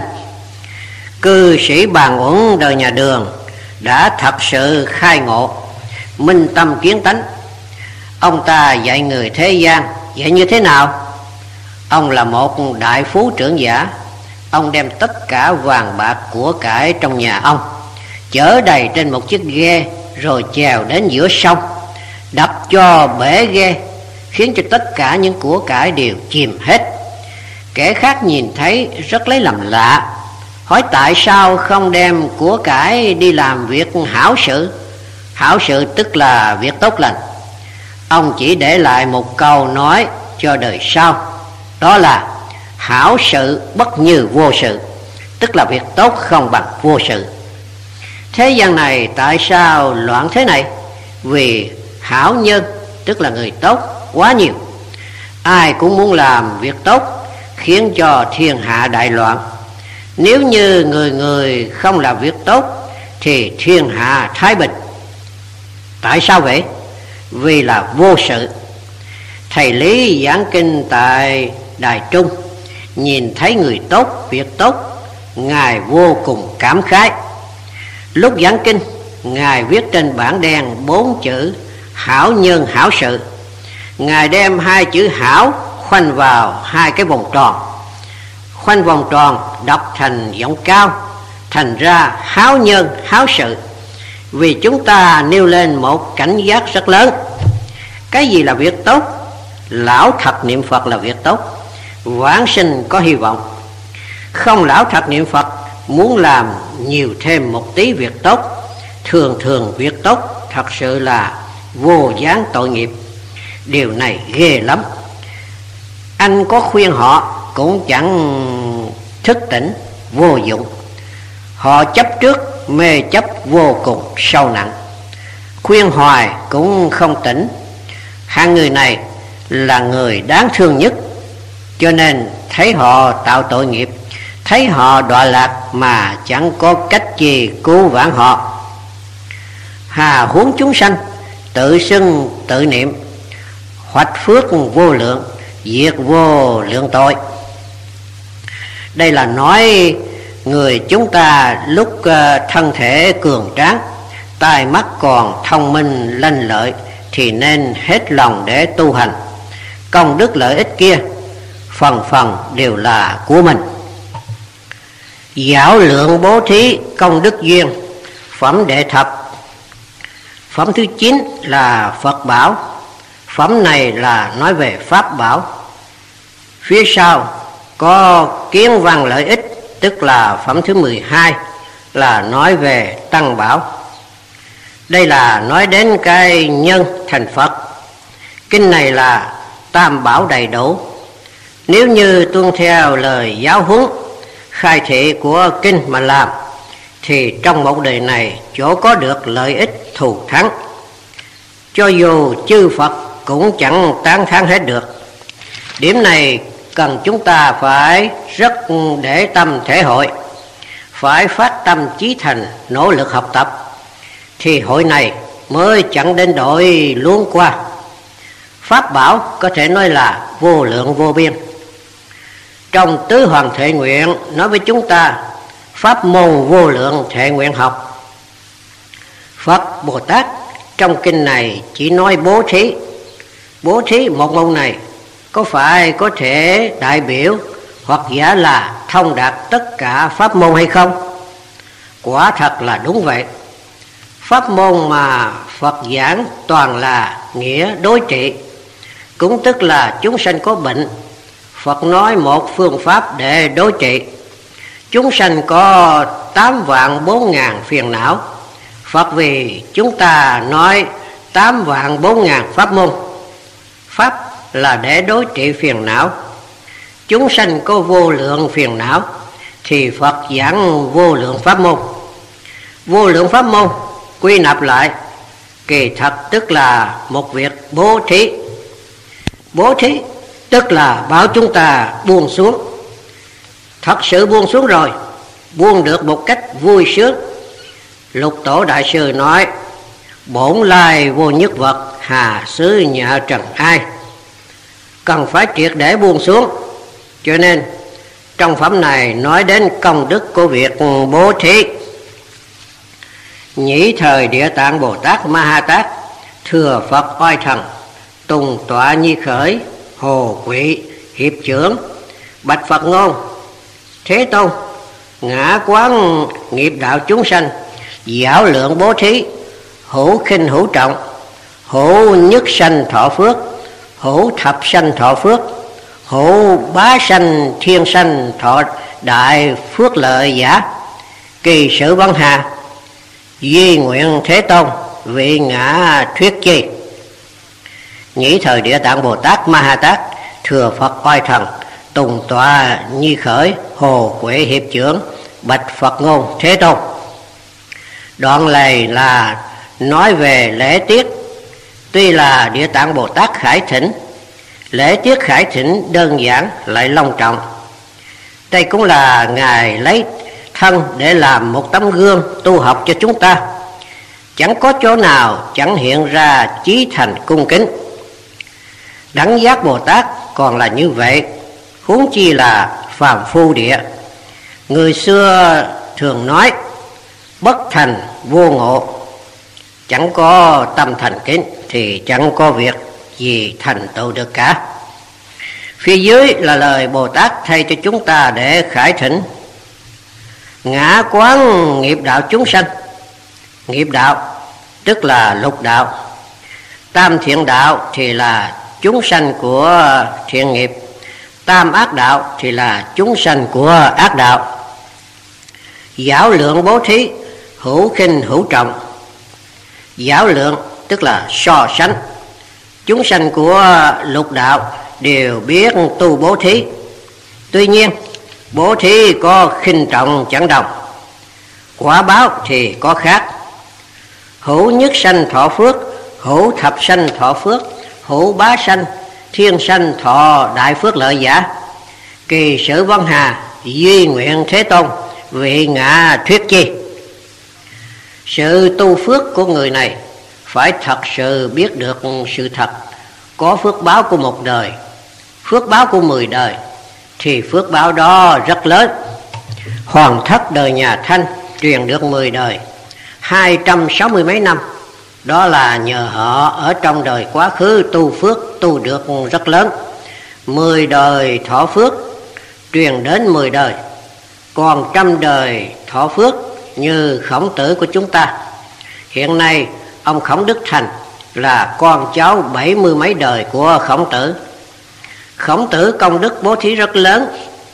Cư sĩ Bàn Uẩn đời nhà Đường đã thật sự khai ngộ, minh tâm kiến tánh. Ông ta dạy người thế gian dạy như thế nào? Ông là một đại phú trưởng giả. Ông đem tất cả vàng bạc của cải trong nhà ông chở đầy trên một chiếc ghe, rồi chèo đến giữa sông, đập cho bể ghe, khiến cho tất cả những của cải đều chìm hết. Kẻ khác nhìn thấy rất lấy làm lạ, hỏi tại sao không đem của cải đi làm việc hảo sự. Hảo sự tức là việc tốt lành. Ông chỉ để lại một câu nói cho đời sau, đó là hảo sự bất như vô sự, tức là việc tốt không bằng vô sự. Thế gian này tại sao loạn thế này? Vì hảo nhân, tức là người tốt, quá nhiều. Ai cũng muốn làm việc tốt, khiến cho thiên hạ đại loạn. Nếu như người người không làm việc tốt thì thiên hạ thái bình. Tại sao vậy? Vì là vô sự. Thầy Lý giảng kinh tại Đài Trung, nhìn thấy người tốt, việc tốt, Ngài vô cùng cảm khái. Lúc giảng kinh, Ngài viết trên bảng đen 4 chữ hảo nhân hảo sự. Ngài đem 2 chữ hảo khoanh vào 2 cái vòng tròn. Khoanh vòng tròn đọc thành giọng cao, thành ra hảo nhân hảo sự. Vì chúng ta nêu lên một cảnh giác rất lớn. Cái gì là việc tốt? Lão thật niệm Phật là việc tốt, vãng sinh có hy vọng. Không lão thật niệm Phật, muốn làm nhiều thêm một tí việc tốt, thường thường việc tốt, thật sự là vô gián tội nghiệp. Điều này ghê lắm. Anh có khuyên họ cũng chẳng thức tỉnh, vô dụng. Họ chấp trước, mê chấp vô cùng sâu nặng, khuyên hoài cũng không tỉnh. Hạng người này là người đáng thương nhất, cho nên thấy họ tạo tội nghiệp, thấy họ đọa lạc mà chẳng có cách gì cứu vãn họ. Hà huống chúng sanh tự xưng tự niệm, hoạch phước vô lượng, diệt vô lượng tội. Đây là nói người chúng ta lúc thân thể cường tráng, tai mắt còn thông minh lanh lợi thì nên hết lòng để tu hành. Công đức lợi ích kia phần phần đều là của mình. Giảo lượng bố thí công đức duyên. Phẩm đệ thập. Phẩm thứ 9 là Phật bảo. Phẩm này là nói về Pháp bảo. Phía sau có kiến văn lợi ích, tức là phẩm thứ 12 là nói về Tăng bảo. Đây là nói đến cái nhân thành Phật. Kinh này là tam bảo đầy đủ. Nếu như tuân theo lời giáo huấn khai thị của kinh mà làm, thì trong một đời này chỗ có được lợi ích thù thắng. Cho dù chư Phật cũng chẳng tán thán hết được. Điểm này cần chúng ta phải rất để tâm thể hội, phải phát tâm chí thành nỗ lực học tập, thì hội này mới chẳng đến đội luống qua. Pháp bảo có thể nói là vô lượng vô biên. Trong Tứ Hoàng Thệ Nguyện nói với chúng ta pháp môn vô lượng thệ nguyện học. Phật Bồ Tát trong kinh này chỉ nói bố thí. Bố thí một môn này có phải có thể đại biểu hoặc giả là thông đạt tất cả pháp môn hay không? Quả thật là đúng vậy. Pháp môn mà Phật giảng toàn là nghĩa đối trị, cũng tức là chúng sanh có bệnh, Phật nói một phương pháp để đối trị. Chúng sanh có 8.400.000 phiền não, Phật vì chúng ta nói 8.400.000 pháp môn. Pháp là để đối trị phiền não. Chúng sanh có vô lượng phiền não thì Phật giảng vô lượng pháp môn. Vô lượng pháp môn quy nạp lại kỳ thật tức là một việc bố thí. Bố thí tức là bảo chúng ta buông xuống. Thật sự buông xuống rồi, buông được một cách vui sướng. Lục Tổ Đại Sư nói: bổn lai vô nhất vật, hà xứ nhạ trần ai. Cần phải triệt để buông xuống. Cho nên trong phẩm này nói đến công đức của việc bố thí. Nhĩ thời Địa Tạng Bồ Tát Ma Ha Tát thừa Phật oai thần, tùng tọa nhi khởi, hồ quỵ hiệp trưởng, bạch Phật ngôn: Thế Tôn, ngã quán nghiệp đạo chúng sanh, giảo lượng bố thí, hữu khinh hữu trọng, hữu nhất sanh thọ phước, hữu thập sanh thọ phước, hữu bá sanh thiên sanh thọ đại phước lợi giả. Kỳ sự văn hà, duy nguyện Thế Tôn, vị ngã thuyết chi. Nhĩ thời Địa Tạng Bồ Tát Ma Ha Tát thừa Phật oai thần, tùng tọa nhi khởi, hồ quệ hiệp trưởng, bạch Phật ngôn: Thế Tôn. Đoạn này là nói về lễ tiết. Tuy là Địa Tạng Bồ Tát khải thỉnh, lễ tiết khải thỉnh đơn giản lại long trọng. Đây cũng là Ngài lấy thân để làm một tấm gương tu học cho chúng ta. Chẳng có chỗ nào chẳng hiện ra chí thành cung kính. Đẳng giác Bồ Tát còn là như vậy, huống chi là phàm phu địa. Người xưa thường nói bất thành vô ngộ. Chẳng có tâm thành kính thì chẳng có việc gì thành tựu được cả. Phía dưới là lời Bồ Tát thay cho chúng ta để khải thỉnh: ngã quán nghiệp đạo chúng sanh. Nghiệp đạo tức là lục đạo. Tam thiện đạo thì là chúng sanh của thiện nghiệp, tam ác đạo thì là chúng sanh của ác đạo. Giảo lượng bố thí, hữu khinh hữu trọng. Giảo lượng tức là so sánh. Chúng sanh của lục đạo đều biết tu bố thí, tuy nhiên bố thí có khinh trọng chẳng đồng, quả báo thì có khác. Hữu nhất sanh thọ phước, hữu thập sanh thọ phước, hữu bá sanh thiên sanh thọ đại phước lợi giả. Kỳ sự văn hà, duy nguyện Thế Tôn, vị ngã thuyết chi. Sự tu phước của người này phải thật sự biết được sự thật. Có phước báo của một đời, phước báo của 10 đời thì phước báo đó rất lớn. Hoàng thất đời nhà Thanh truyền được 10 đời, 260 mấy năm. Đó là nhờ họ ở trong đời quá khứ tu phước tu được rất lớn. 10 đời thọ phước truyền đến 10 đời. Còn 100 đời thọ phước như Khổng Tử của chúng ta. Hiện nay ông Khổng Đức Thành là con cháu 70 mấy đời của Khổng Tử. Khổng Tử công đức bố thí rất lớn,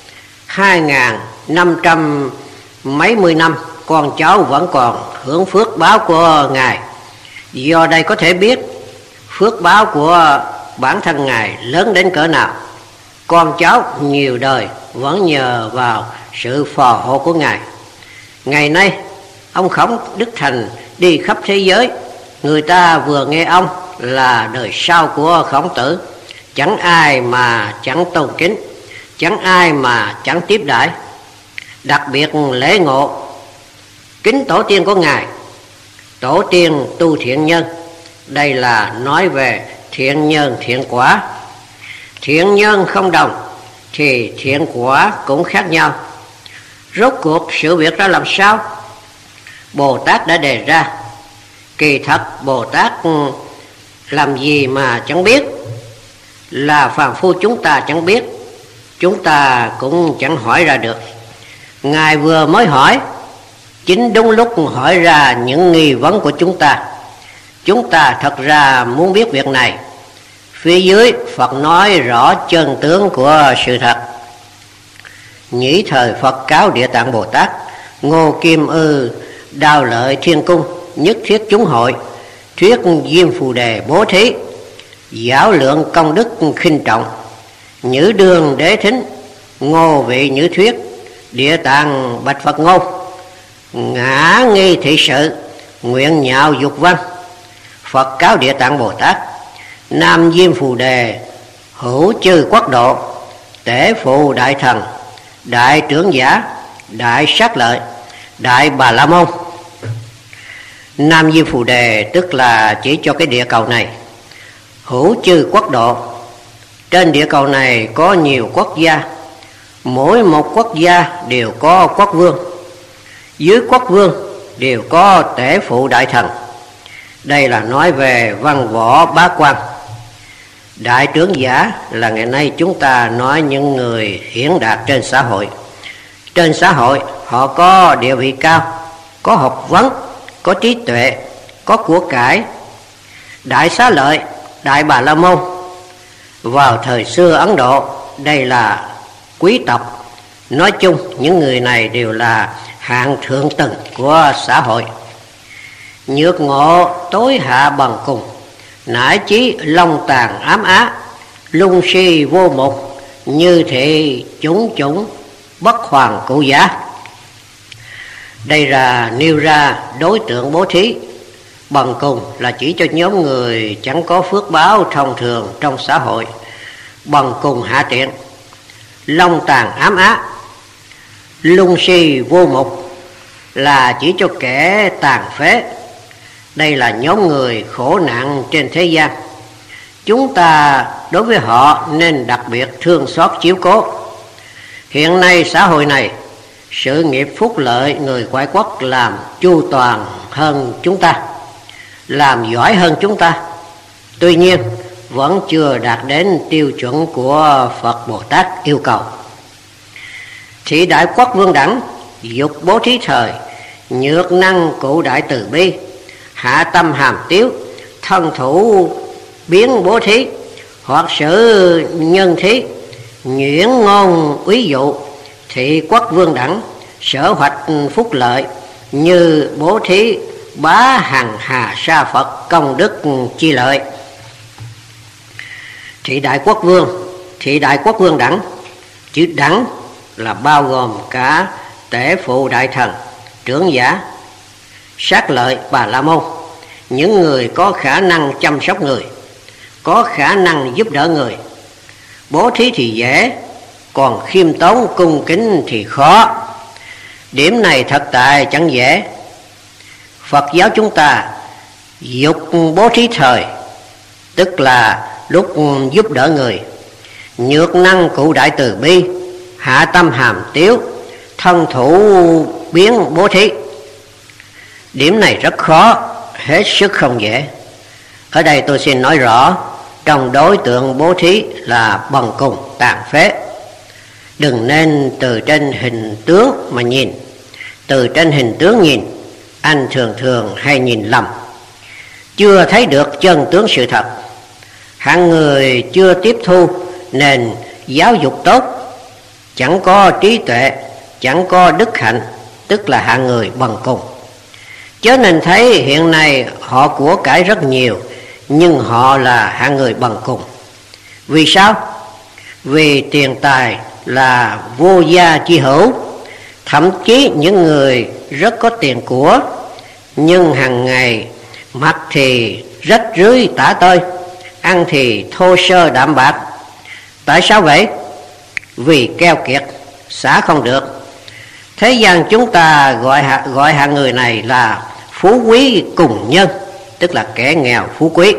2.500 mấy mươi năm con cháu vẫn còn hưởng phước báo của Ngài. Do đây có thể biết phước báo của bản thân Ngài lớn đến cỡ nào. Con cháu nhiều đời vẫn nhờ vào sự phò hộ của Ngài. Ngày nay ông Khổng Đức Thành đi khắp thế giới, người ta vừa nghe ông là đời sau của Khổng Tử, chẳng ai mà chẳng tôn kính, chẳng ai mà chẳng tiếp đãi. Đặc biệt lễ ngộ kính tổ tiên của Ngài. Tổ tiên tu thiện nhân, đây là nói về thiện nhân thiện quả. Thiện nhân không đồng thì thiện quả cũng khác nhau. Rốt cuộc sự việc ra làm sao? Bồ Tát đã đề ra. Kỳ thật Bồ Tát làm gì mà chẳng biết. là phàm phu chúng ta chẳng biết, chúng ta cũng chẳng hỏi ra được. Ngài vừa mới hỏi, chính đúng lúc hỏi ra những nghi vấn của chúng ta. Chúng ta thật ra muốn biết việc này. Phía dưới Phật nói rõ chân tướng của sự thật. Nhĩ thời Phật cáo Địa Tạng Bồ Tát, Ngô Kim Ư Đao Lợi Thiên Cung, nhất thiết chúng hội, thuyết Diêm Phù Đề bố thí, giáo lượng công đức khinh trọng. Nhữ đường đế thính, Ngô vị nhữ thuyết, Địa Tạng bạch Phật ngôn. Ngã nghi thị sự, nguyện nhạo dục văn. Phật cáo Địa Tạng Bồ Tát, Nam Diêm Phù Đề hữu chư quốc độ, Tể Phụ Đại Thần, Đại Trưởng Giả, Đại Sát Lợi, Đại Bà La Môn. Nam Diêm Phù Đề tức là chỉ cho cái địa cầu này. Hữu chư quốc độ, trên địa cầu này có nhiều quốc gia, mỗi một quốc gia đều có quốc vương, dưới quốc vương đều có Tể Phụ Đại Thần. Đây là nói về văn võ bá quan. Đại trưởng giả là ngày nay chúng ta nói những người hiển đạt trên xã hội. Trên xã hội họ có địa vị cao, có học vấn, có trí tuệ, có của cải. Đại Xá Lợi, Đại Bà La Môn, vào thời xưa Ấn Độ, đây là quý tộc. Nói chung những người này đều là hạng thượng tầng của xã hội. Nhược ngộ tối hạ bằng cùng, nải chí long tàn ám á, lung si vô mục, như thị chủng chủng bất hoàng cụ giả. Đây là nêu ra đối tượng bố thí. Bằng cùng là chỉ cho nhóm người chẳng có phước báo thông thường trong xã hội. Bằng cùng hạ tiện. Long tàn ám á, lung si vô mục là chỉ cho kẻ tàn phế. Đây là nhóm người khổ nạn trên thế gian. Chúng ta đối với họ nên đặc biệt thương xót chiếu cố. Hiện nay xã hội này, sự nghiệp phúc lợi người ngoại quốc làm chu toàn hơn chúng ta, làm giỏi hơn chúng ta. Tuy nhiên vẫn chưa đạt đến tiêu chuẩn của Phật Bồ Tát yêu cầu. Thị đại quốc vương đẳng, dục bố thí thời, nhược năng cụ đại từ bi, hạ tâm hàm tiếu, thân thủ biến bố thí, hoặc sự nhân thí, nhuyễn ngôn úy dụ, thị quốc vương đẳng, sở hoạch phúc lợi, như bố thí bá hằng hà sa Phật công đức chi lợi. Thị đại quốc vương đẳng, chữ đẳng là bao gồm cả Tể Phụ Đại Thần, Trưởng Giả, Sát Lợi, Bà La Môn, những người có khả năng chăm sóc người, có khả năng giúp đỡ người. Bố thí thì dễ, còn khiêm tốn cung kính thì khó. Điểm này thật tại chẳng dễ. Phật giáo chúng ta dục bố thí thời, tức là lúc giúp đỡ người, nhược năng cụ đại từ bi, hạ tâm hàm tiếu, thân thủ biến bố thí. Điểm này rất khó, hết sức không dễ. Ở đây tôi xin nói rõ, trong đối tượng bố thí là bần cùng tàn phế. Đừng nên từ trên hình tướng mà nhìn. Từ trên hình tướng nhìn, anh thường hay nhìn lầm, chưa thấy được chân tướng sự thật. Hạng người chưa tiếp thu nền giáo dục tốt, chẳng có trí tuệ, chẳng có đức hạnh, tức là hạng người bần cùng. Chớ nên thấy hiện nay họ của cải rất nhiều, nhưng họ là hạng người bần cùng. Vì sao? Vì tiền tài là vô gia chi hữu. Thậm chí những người rất có tiền của, nhưng hàng ngày mặc thì rách rưới tả tơi, ăn thì thô sơ đạm bạc. Tại sao vậy? Vì keo kiệt, xả không được. Thế gian chúng ta gọi hạng người này là phú quý cùng nhân, tức là kẻ nghèo phú quý.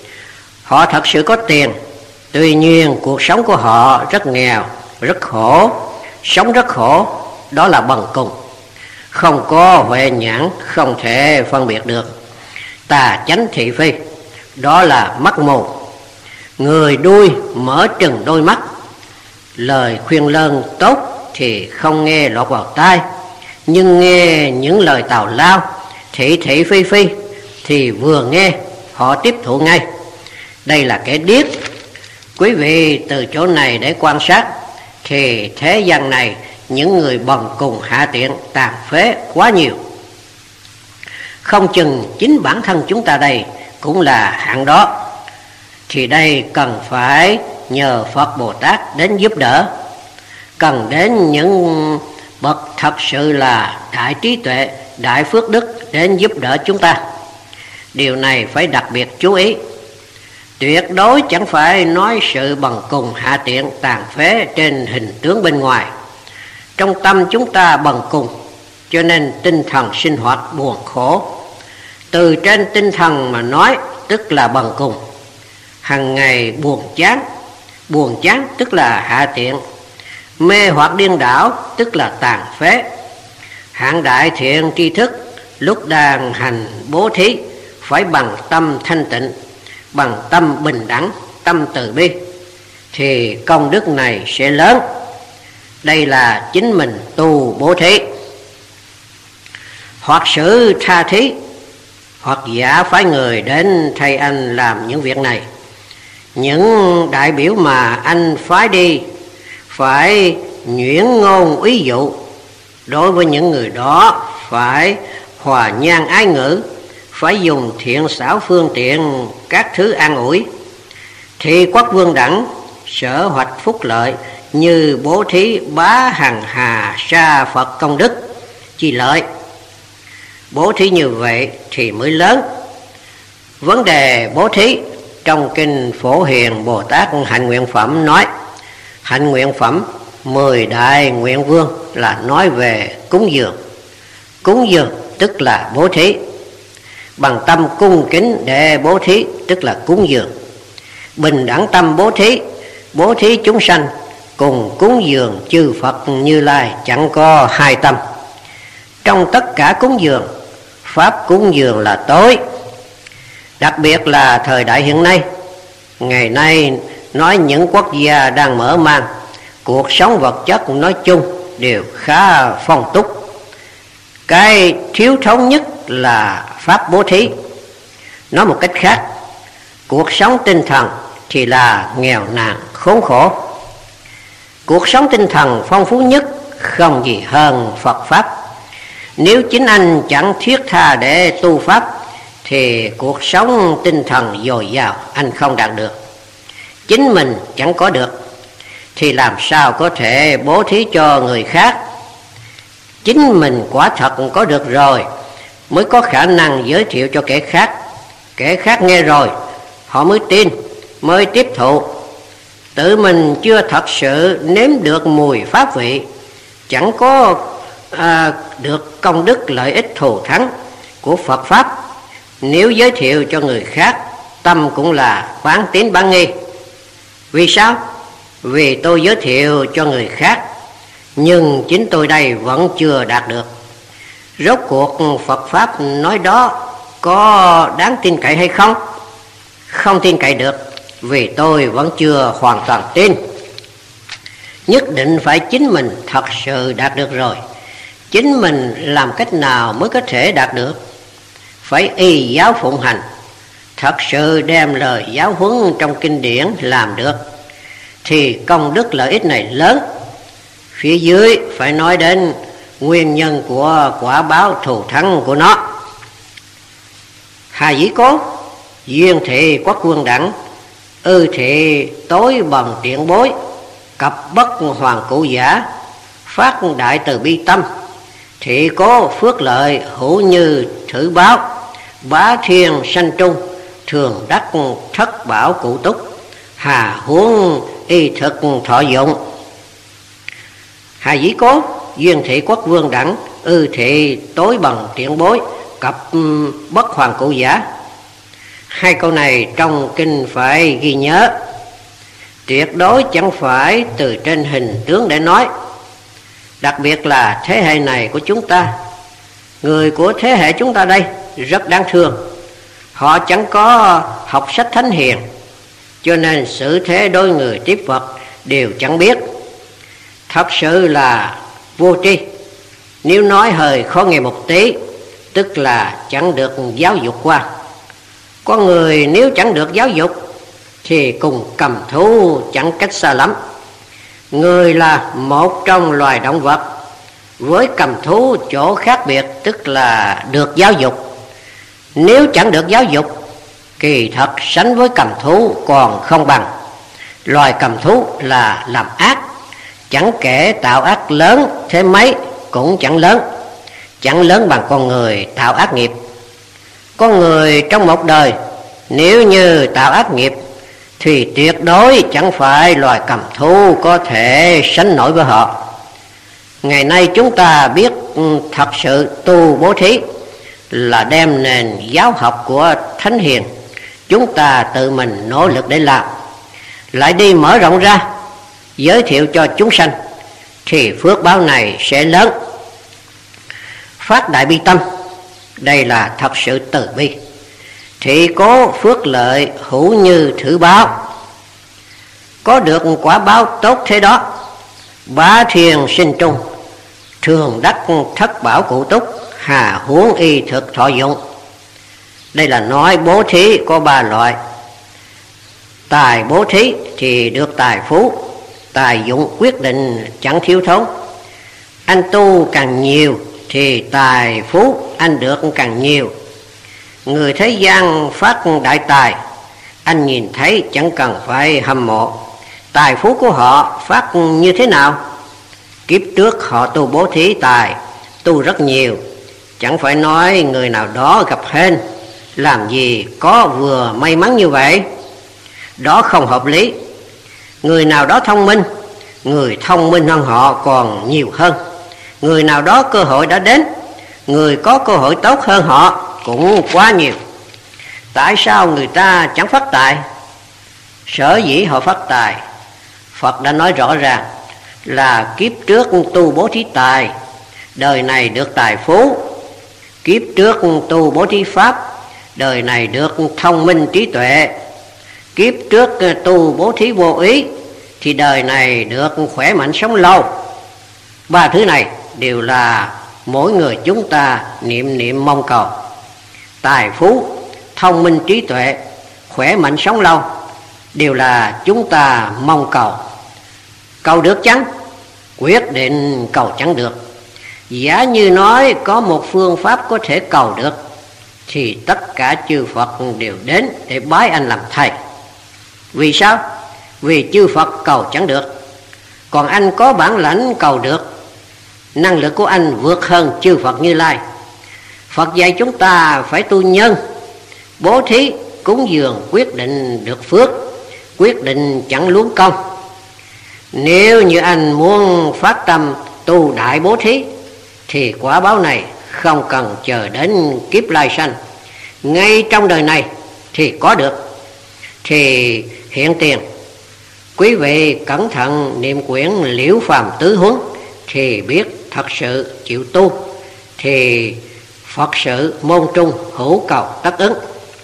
Họ thật sự có tiền, tuy nhiên cuộc sống của họ rất nghèo, rất khổ, sống rất khổ. Đó là bần cùng, không có huệ nhãn, không thể phân biệt được. Tà chánh thị phi, đó là mắt mù. Người đuôi mở trừng đôi mắt, lời khuyên lơn tốt thì không nghe lọt vào tai, nhưng nghe những lời tào lao, thị thị phi phi thì vừa nghe họ tiếp thụ ngay. Đây là kẻ điếc. Quý vị từ chỗ này để quan sát thì thế gian này những người bần cùng hạ tiện tàn phế quá nhiều. Không chừng chính bản thân chúng ta đây cũng là hạng đó. Thì đây cần phải nhờ Phật Bồ Tát đến giúp đỡ, cần đến những bậc thật sự là đại trí tuệ, đại phước đức đến giúp đỡ chúng ta. Điều này phải đặc biệt chú ý. Tuyệt đối chẳng phải nói sự bần cùng hạ tiện tàn phế trên hình tướng bên ngoài. Trong tâm chúng ta bần cùng, cho nên tinh thần sinh hoạt buồn khổ. Từ trên tinh thần mà nói tức là bần cùng. Hằng ngày buồn chán tức là hạ tiện. Mê hoặc điên đảo tức là tàn phế. Hạng đại thiện tri thức lúc đang hành bố thí phải bằng tâm thanh tịnh, bằng tâm bình đẳng, tâm từ bi, thì công đức này sẽ lớn. Đây là chính mình tu bố thí. Hoặc sự tha thí, hoặc giả phái người đến thay anh làm những việc này. Những đại biểu mà anh phái đi phải nhuyễn ngôn úy dụ. Đối với những người đó phải hòa nhan ái ngữ, phải dùng thiện xảo phương tiện các thứ an ủi. Thì quốc vương đẳng sở hoạch phúc lợi như bố thí bá hằng hà sa Phật công đức chi lợi. Bố thí như vậy thì mới lớn. Vấn đề bố thí trong kinh Phổ Hiền Bồ Tát Hạnh Nguyện Phẩm nói, Hạnh Nguyện Phẩm 10 đại nguyện vương là nói về cúng dường. Cúng dường tức là bố thí. Bằng tâm cung kính để bố thí tức là cúng dường. Bình đẳng tâm bố thí chúng sanh, cùng cúng dường chư Phật Như Lai chẳng có hai tâm. Trong tất cả cúng dường, pháp cúng dường là tối. Đặc biệt là thời đại hiện nay. Ngày nay nói những quốc gia đang mở mang, cuộc sống vật chất nói chung đều khá phong túc. Cái thiếu thốn nhất là pháp bố thí. Nói một cách khác, cuộc sống tinh thần thì là nghèo nàn khốn khổ. Cuộc sống tinh thần phong phú nhất không gì hơn Phật Pháp. Nếu chính anh chẳng thiết tha để tu Pháp thì cuộc sống tinh thần dồi dào anh không đạt được. Chính mình chẳng có được thì làm sao có thể bố thí cho người khác. Chính mình quả thật có được rồi mới có khả năng giới thiệu cho kẻ khác. Kẻ khác nghe rồi họ mới tin, mới tiếp thụ. Tự mình chưa thật sự nếm được mùi pháp vị, chẳng có được công đức lợi ích thù thắng của Phật Pháp. Nếu giới thiệu cho người khác, tâm cũng là bán tín bán nghi. Vì sao? Vì tôi giới thiệu cho người khác, nhưng chính tôi đây vẫn chưa đạt được. Rốt cuộc Phật Pháp nói đó có đáng tin cậy hay không? Không tin cậy được, vì tôi vẫn chưa hoàn toàn tin. Nhất định phải chính mình thật sự đạt được rồi. Chính mình làm cách nào mới có thể đạt được? Phải y giáo phụng hành, thật sự đem lời giáo huấn trong kinh điển làm được, thì công đức lợi ích này lớn. Phía dưới phải nói đến nguyên nhân của quả báo thù thắng của nó. Hà dĩ cố, duyên thị quốc vương đẳng, ư thị tối bần tiện bối, cập bất hoàng cụ giả, phát đại từ bi tâm, thị cố phước lợi hữu như thử báo, bá thiên sanh trung, thường đắc thất bảo cụ túc, hà huống y thực thọ dụng. Hà dĩ cố, duyên thị quốc vương đẳng, ư thị tối bằng tiện bối, cập bất hoàng cụ giả. Hai câu này trong kinh phải ghi nhớ. Tuyệt đối chẳng phải từ trên hình tướng để nói. Đặc biệt là thế hệ này của chúng ta. Người của thế hệ chúng ta đây rất đáng thương. Họ chẳng có học sách thánh hiền, cho nên xử thế đối người tiếp Phật đều chẳng biết. Thật sự là vô tri. Nếu nói hơi khó nghe một tí, tức là chẳng được giáo dục qua. Con người nếu chẳng được giáo dục thì cùng cầm thú chẳng cách xa lắm. Người là một trong loài động vật, với cầm thú chỗ khác biệt tức là được giáo dục. Nếu chẳng được giáo dục, kỳ thật sánh với cầm thú còn không bằng. Loài cầm thú là làm ác, chẳng kể tạo ác lớn thế mấy cũng chẳng lớn bằng con người tạo ác nghiệp. Con người trong một đời nếu như tạo ác nghiệp thì tuyệt đối chẳng phải loài cầm thú có thể sánh nổi với họ. Ngày nay chúng ta biết thật sự tu bố thí là đem nền giáo học của Thánh Hiền chúng ta tự mình nỗ lực để làm, lại đi mở rộng ra giới thiệu cho chúng sanh, thì phước báo này sẽ lớn. Phát đại bi tâm, đây là thật sự từ bi. Thị cố phước lợi hữu như thử báo, có được quả báo tốt thế đó. Bá thiền sinh trung, thường đắc thất bảo cụ túc, hà huống y thực thọ dụng. Đây là nói bố thí có ba loại. Tài bố thí thì được tài phú, tài dụng quyết định chẳng thiếu thốn. Anh tu càng nhiều thì tài phú anh được càng nhiều. Người thế gian phát đại tài, anh nhìn thấy chẳng cần phải hâm mộ. Tài phú của họ phát như thế nào? Kiếp trước họ tu bố thí tài, tu rất nhiều. Chẳng phải nói người nào đó gặp hên, làm gì có vừa may mắn như vậy. Đó không hợp lý. Người nào đó thông minh, người thông minh hơn họ còn nhiều hơn. Người nào đó cơ hội đã đến, người có cơ hội tốt hơn họ cũng quá nhiều. Tại sao người ta chẳng phát tài? Sở dĩ họ phát tài, Phật đã nói rõ ràng là kiếp trước tu bố thí tài, đời này được tài phú. Kiếp trước tu bố thí pháp, đời này được thông minh trí tuệ. Kiếp trước tu bố thí vô ý, thì đời này được khỏe mạnh sống lâu. Ba thứ này đều là mỗi người chúng ta niệm mong cầu. Tài phú, thông minh trí tuệ, khỏe mạnh sống lâu đều là chúng ta mong cầu. Cầu được chăng? Quyết định cầu chẳng được. Giả như nói có một phương pháp có thể cầu được, thì tất cả chư Phật đều đến để bái anh làm thầy. Vì sao? Vì chư Phật cầu chẳng được, còn anh có bản lãnh cầu được. Năng lực của anh vượt hơn chư Phật Như Lai. Phật dạy chúng ta phải tu nhân, bố thí, cúng dường quyết định được phước, quyết định chẳng luống công. Nếu như anh muốn phát tâm tu đại bố thí, thì quả báo này không cần chờ đến kiếp lai sanh, ngay trong đời này thì có được. Thì hiện tiền quý vị cẩn thận niệm quyển Liễu Phàm Tứ Huấn thì biết thật sự chịu tu, thì Phật sự môn trung hữu cầu tất ứng.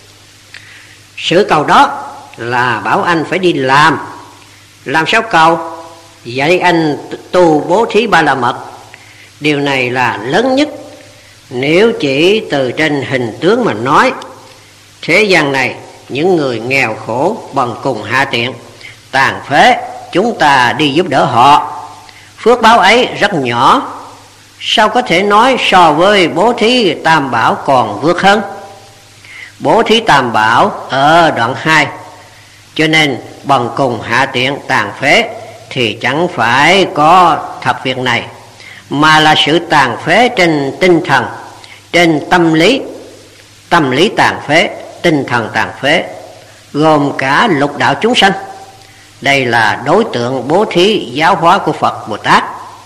Sự cầu đó là bảo anh phải đi làm. Làm sao cầu? Dạy anh tu bố thí ba la mật. Điều này là lớn nhất. Nếu chỉ từ trên hình tướng mà nói, thế gian này những người nghèo khổ, bần cùng hạ tiện, tàn phế, chúng ta đi giúp đỡ họ, phước báo ấy rất nhỏ. Sao có thể nói so với bố thí tam bảo còn vượt hơn? Bố thí tam bảo ở đoạn 2, cho nên bần cùng hạ tiện tàn phế thì chẳng phải có thật việc này, mà là sự tàn phế trên tinh thần, trên tâm lý. Tâm lý tàn phế, tinh thần tàn phế, gồm cả lục đạo chúng sanh. Đây là đối tượng bố thí giáo hóa của Phật Bồ Tát.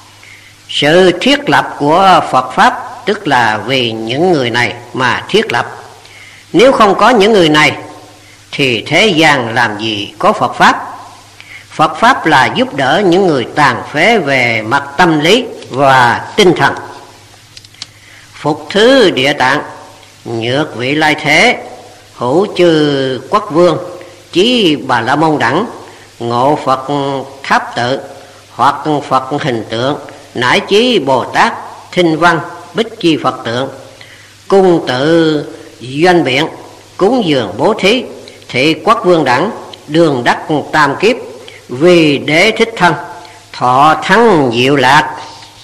Sự thiết lập của Phật Pháp tức là vì những người này mà thiết lập. Nếu không có những người này thì thế gian làm gì có Phật Pháp. Phật Pháp là giúp đỡ những người tàn phế về mặt tâm lý và tinh thần. Phục thứ địa tạng, nhược vị lai thế, hữu chư quốc vương, Chí Bà La Môn Đẳng, ngộ Phật tháp tự hoặc Phật hình tượng, nải chí Bồ Tát thinh văn bích chi Phật tượng, cung tự doanh biện, cúng dường bố thí, thị quốc vương đẳng, đường đắc tam kiếp, vì đế thích thân, thọ thắng diệu lạc.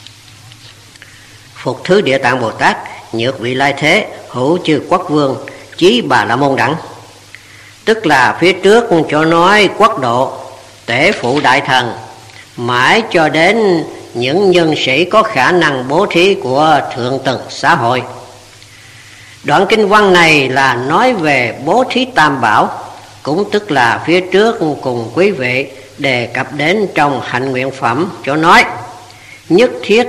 Phục thứ Địa Tạng Bồ Tát, nhược vị lai thế, hữu chư quốc vương, Chí Bà La Môn Đẳng. Tức là phía trước cho nói quốc độ, tể phụ đại thần, mãi cho đến những nhân sĩ có khả năng bố thí của thượng tầng xã hội. Đoạn kinh văn này là nói về bố thí tam bảo, cũng tức là phía trước cùng quý vị đề cập đến trong hạnh nguyện phẩm cho nói nhất thiết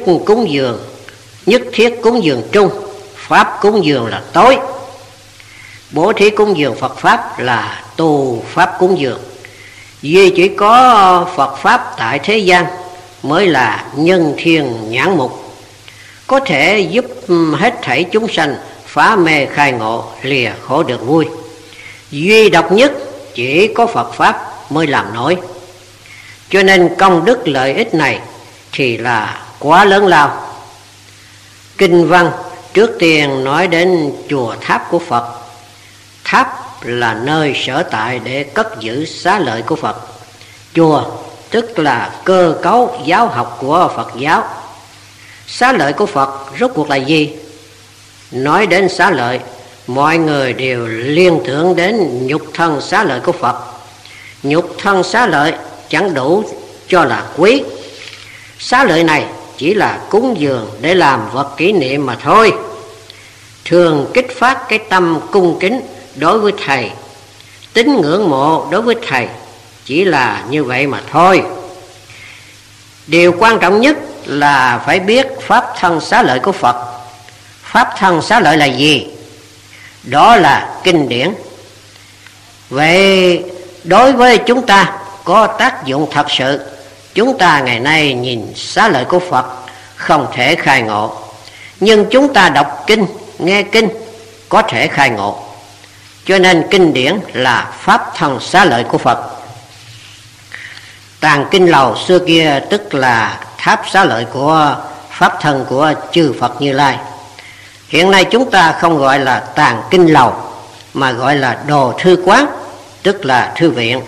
cúng dường trung, pháp cúng dường là tối. Bố thí cúng dường Phật pháp là tu pháp cúng dường. Vì chỉ có Phật pháp tại thế gian mới là nhân thiên nhãn mục, có thể giúp hết thảy chúng sanh phá mê khai ngộ, lìa khổ được vui. Duy độc nhất chỉ có Phật pháp mới làm nổi. Cho nên công đức lợi ích này thì là quá lớn lao. Kinh văn trước tiên nói đến chùa tháp của Phật. Tháp là nơi sở tại để cất giữ xá lợi của Phật. Chùa tức là cơ cấu giáo học của Phật giáo. Xá lợi của Phật rốt cuộc là gì? Nói đến xá lợi, mọi người đều liên tưởng đến nhục thân xá lợi của Phật. Nhục thân xá lợi chẳng đủ cho là quý. Xá lợi này chỉ là cúng dường để làm vật kỷ niệm mà thôi, thường kích phát cái tâm cung kính đối với thầy, tín ngưỡng mộ đối với thầy, chỉ là như vậy mà thôi. Điều quan trọng nhất là phải biết pháp thân xá lợi của Phật. Pháp thân xá lợi là gì? Đó là kinh điển. Vậy đối với chúng ta có tác dụng thật sự. Chúng ta ngày nay nhìn xá lợi của Phật không thể khai ngộ, nhưng chúng ta đọc kinh, nghe kinh có thể khai ngộ. Cho nên kinh điển là pháp thân xá lợi của Phật. Tàng kinh lầu xưa kia tức là tháp xá lợi của pháp thân của chư Phật Như Lai. Hiện nay chúng ta không gọi là tàng kinh lầu mà gọi là đồ thư quán, tức là thư viện.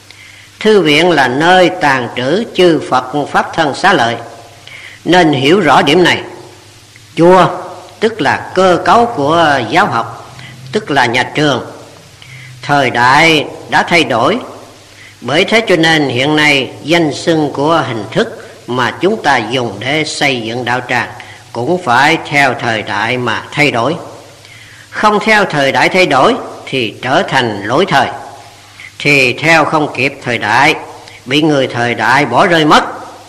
Thư viện là nơi tàng trữ chư Phật pháp thân xá lợi. Nên hiểu rõ điểm này. Chùa tức là cơ cấu của giáo học, tức là nhà trường. Thời đại đã thay đổi, bởi thế cho nên hiện nay danh xưng của hình thức mà chúng ta dùng để xây dựng đạo tràng cũng phải theo thời đại mà thay đổi. Không theo thời đại thay đổi thì trở thành lỗi thời, thì theo không kịp thời đại, bị người thời đại bỏ rơi mất.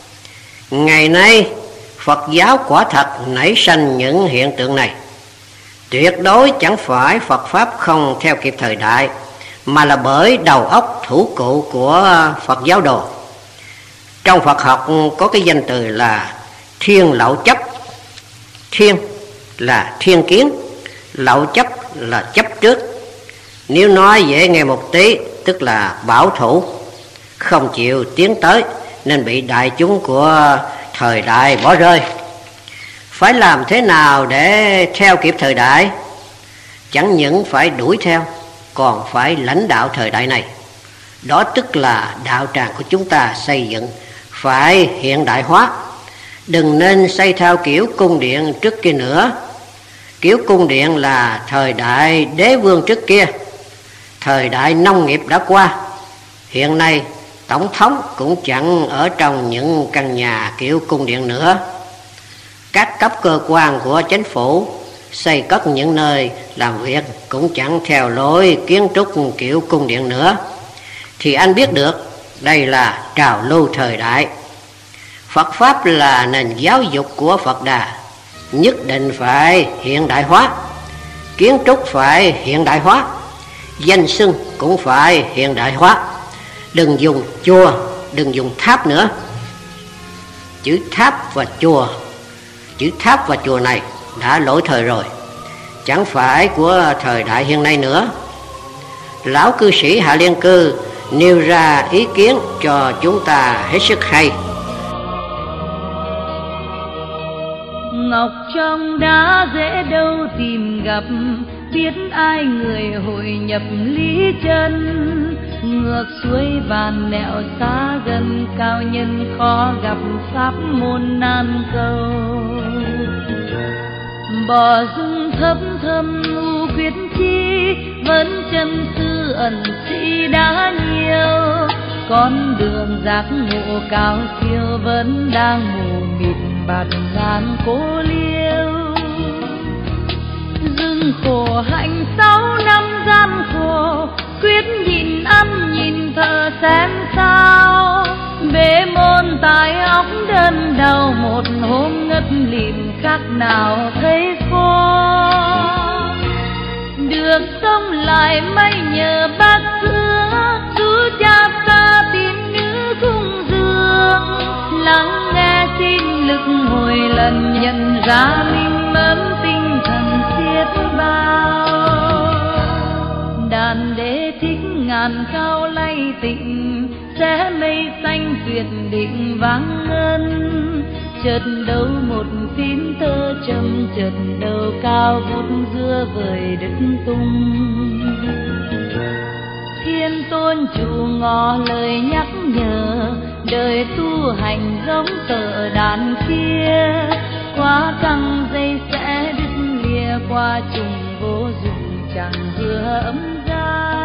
Ngày nay Phật giáo quả thật nảy sanh những hiện tượng này. Tuyệt đối chẳng phải Phật pháp không theo kịp thời đại, mà là bởi đầu óc thủ cụ của Phật giáo đồ. Trong Phật học có cái danh từ là thiên lậu chấp. Thiên là thiên kiến, lậu chấp là chấp trước. Nếu nói dễ nghe một tí, tức là bảo thủ, không chịu tiến tới, nên bị đại chúng của thời đại bỏ rơi. Phải làm thế nào để theo kịp thời đại? Chẳng những phải đuổi theo, còn phải lãnh đạo thời đại này. Đó tức là đạo tràng của chúng ta xây dựng phải hiện đại hóa. Đừng nên xây theo kiểu cung điện trước kia nữa. Kiểu cung điện là thời đại đế vương trước kia. Thời đại nông nghiệp đã qua. Hiện nay tổng thống cũng chẳng ở trong những căn nhà kiểu cung điện nữa. Các cấp cơ quan của chính phủ xây cất những nơi làm việc cũng chẳng theo lối kiến trúc kiểu cung điện nữa. Thì anh biết được đây là trào lưu thời đại. Phật Pháp là nền giáo dục của Phật Đà, nhất định phải hiện đại hóa. Kiến trúc phải hiện đại hóa, danh xưng cũng phải hiện đại hóa. Đừng dùng chùa, đừng dùng tháp nữa. Chữ tháp và chùa này đã lỗi thời rồi, chẳng phải của thời đại hiện nay nữa. lão cư sĩ Hạ Liên Cư nêu ra ý kiến cho chúng ta hết sức hay. Ngọc trong đá dễ đâu tìm gặp, biết ai người hội nhập lý chân. Ngược xuôi bàn nẻo xa gần, cao nhân khó gặp pháp môn nan cầu. Bỏ dung thấp thâm u quyết chi, vẫn chân sư ẩn sĩ đã nhiều. Con đường giác ngộ cao siêu vẫn đang mù mịt bạt ngàn cô liêu. Dừng khổ hạnh 6 năm gian khổ, quyết nhịn ăn nhìn thở xem sao. Bế môn tai óc đơn đầu, một hôm ngất lịm khác nào thấy khô. Được sống lại may nhờ bác xưa, chú cha ta tín nữ cung dương. Lắng nghe xin lực hồi lần, nhận ra minh mẫn tinh thần xiết bao. Đàn đế thích ngàn cao lay tịnh, sẽ mây xanh tuyệt định vang ngân. Chợt đâu một phím thơ trầm, chợt đầu cao vút giữa vời đất tung. Thiên tôn chủ ngỏ lời nhắc nhở, đời tu hành giống tờ đàn kia. Qua căng dây sẽ đứt lìa, qua trùng vô dụng chẳng vừa ấm ra.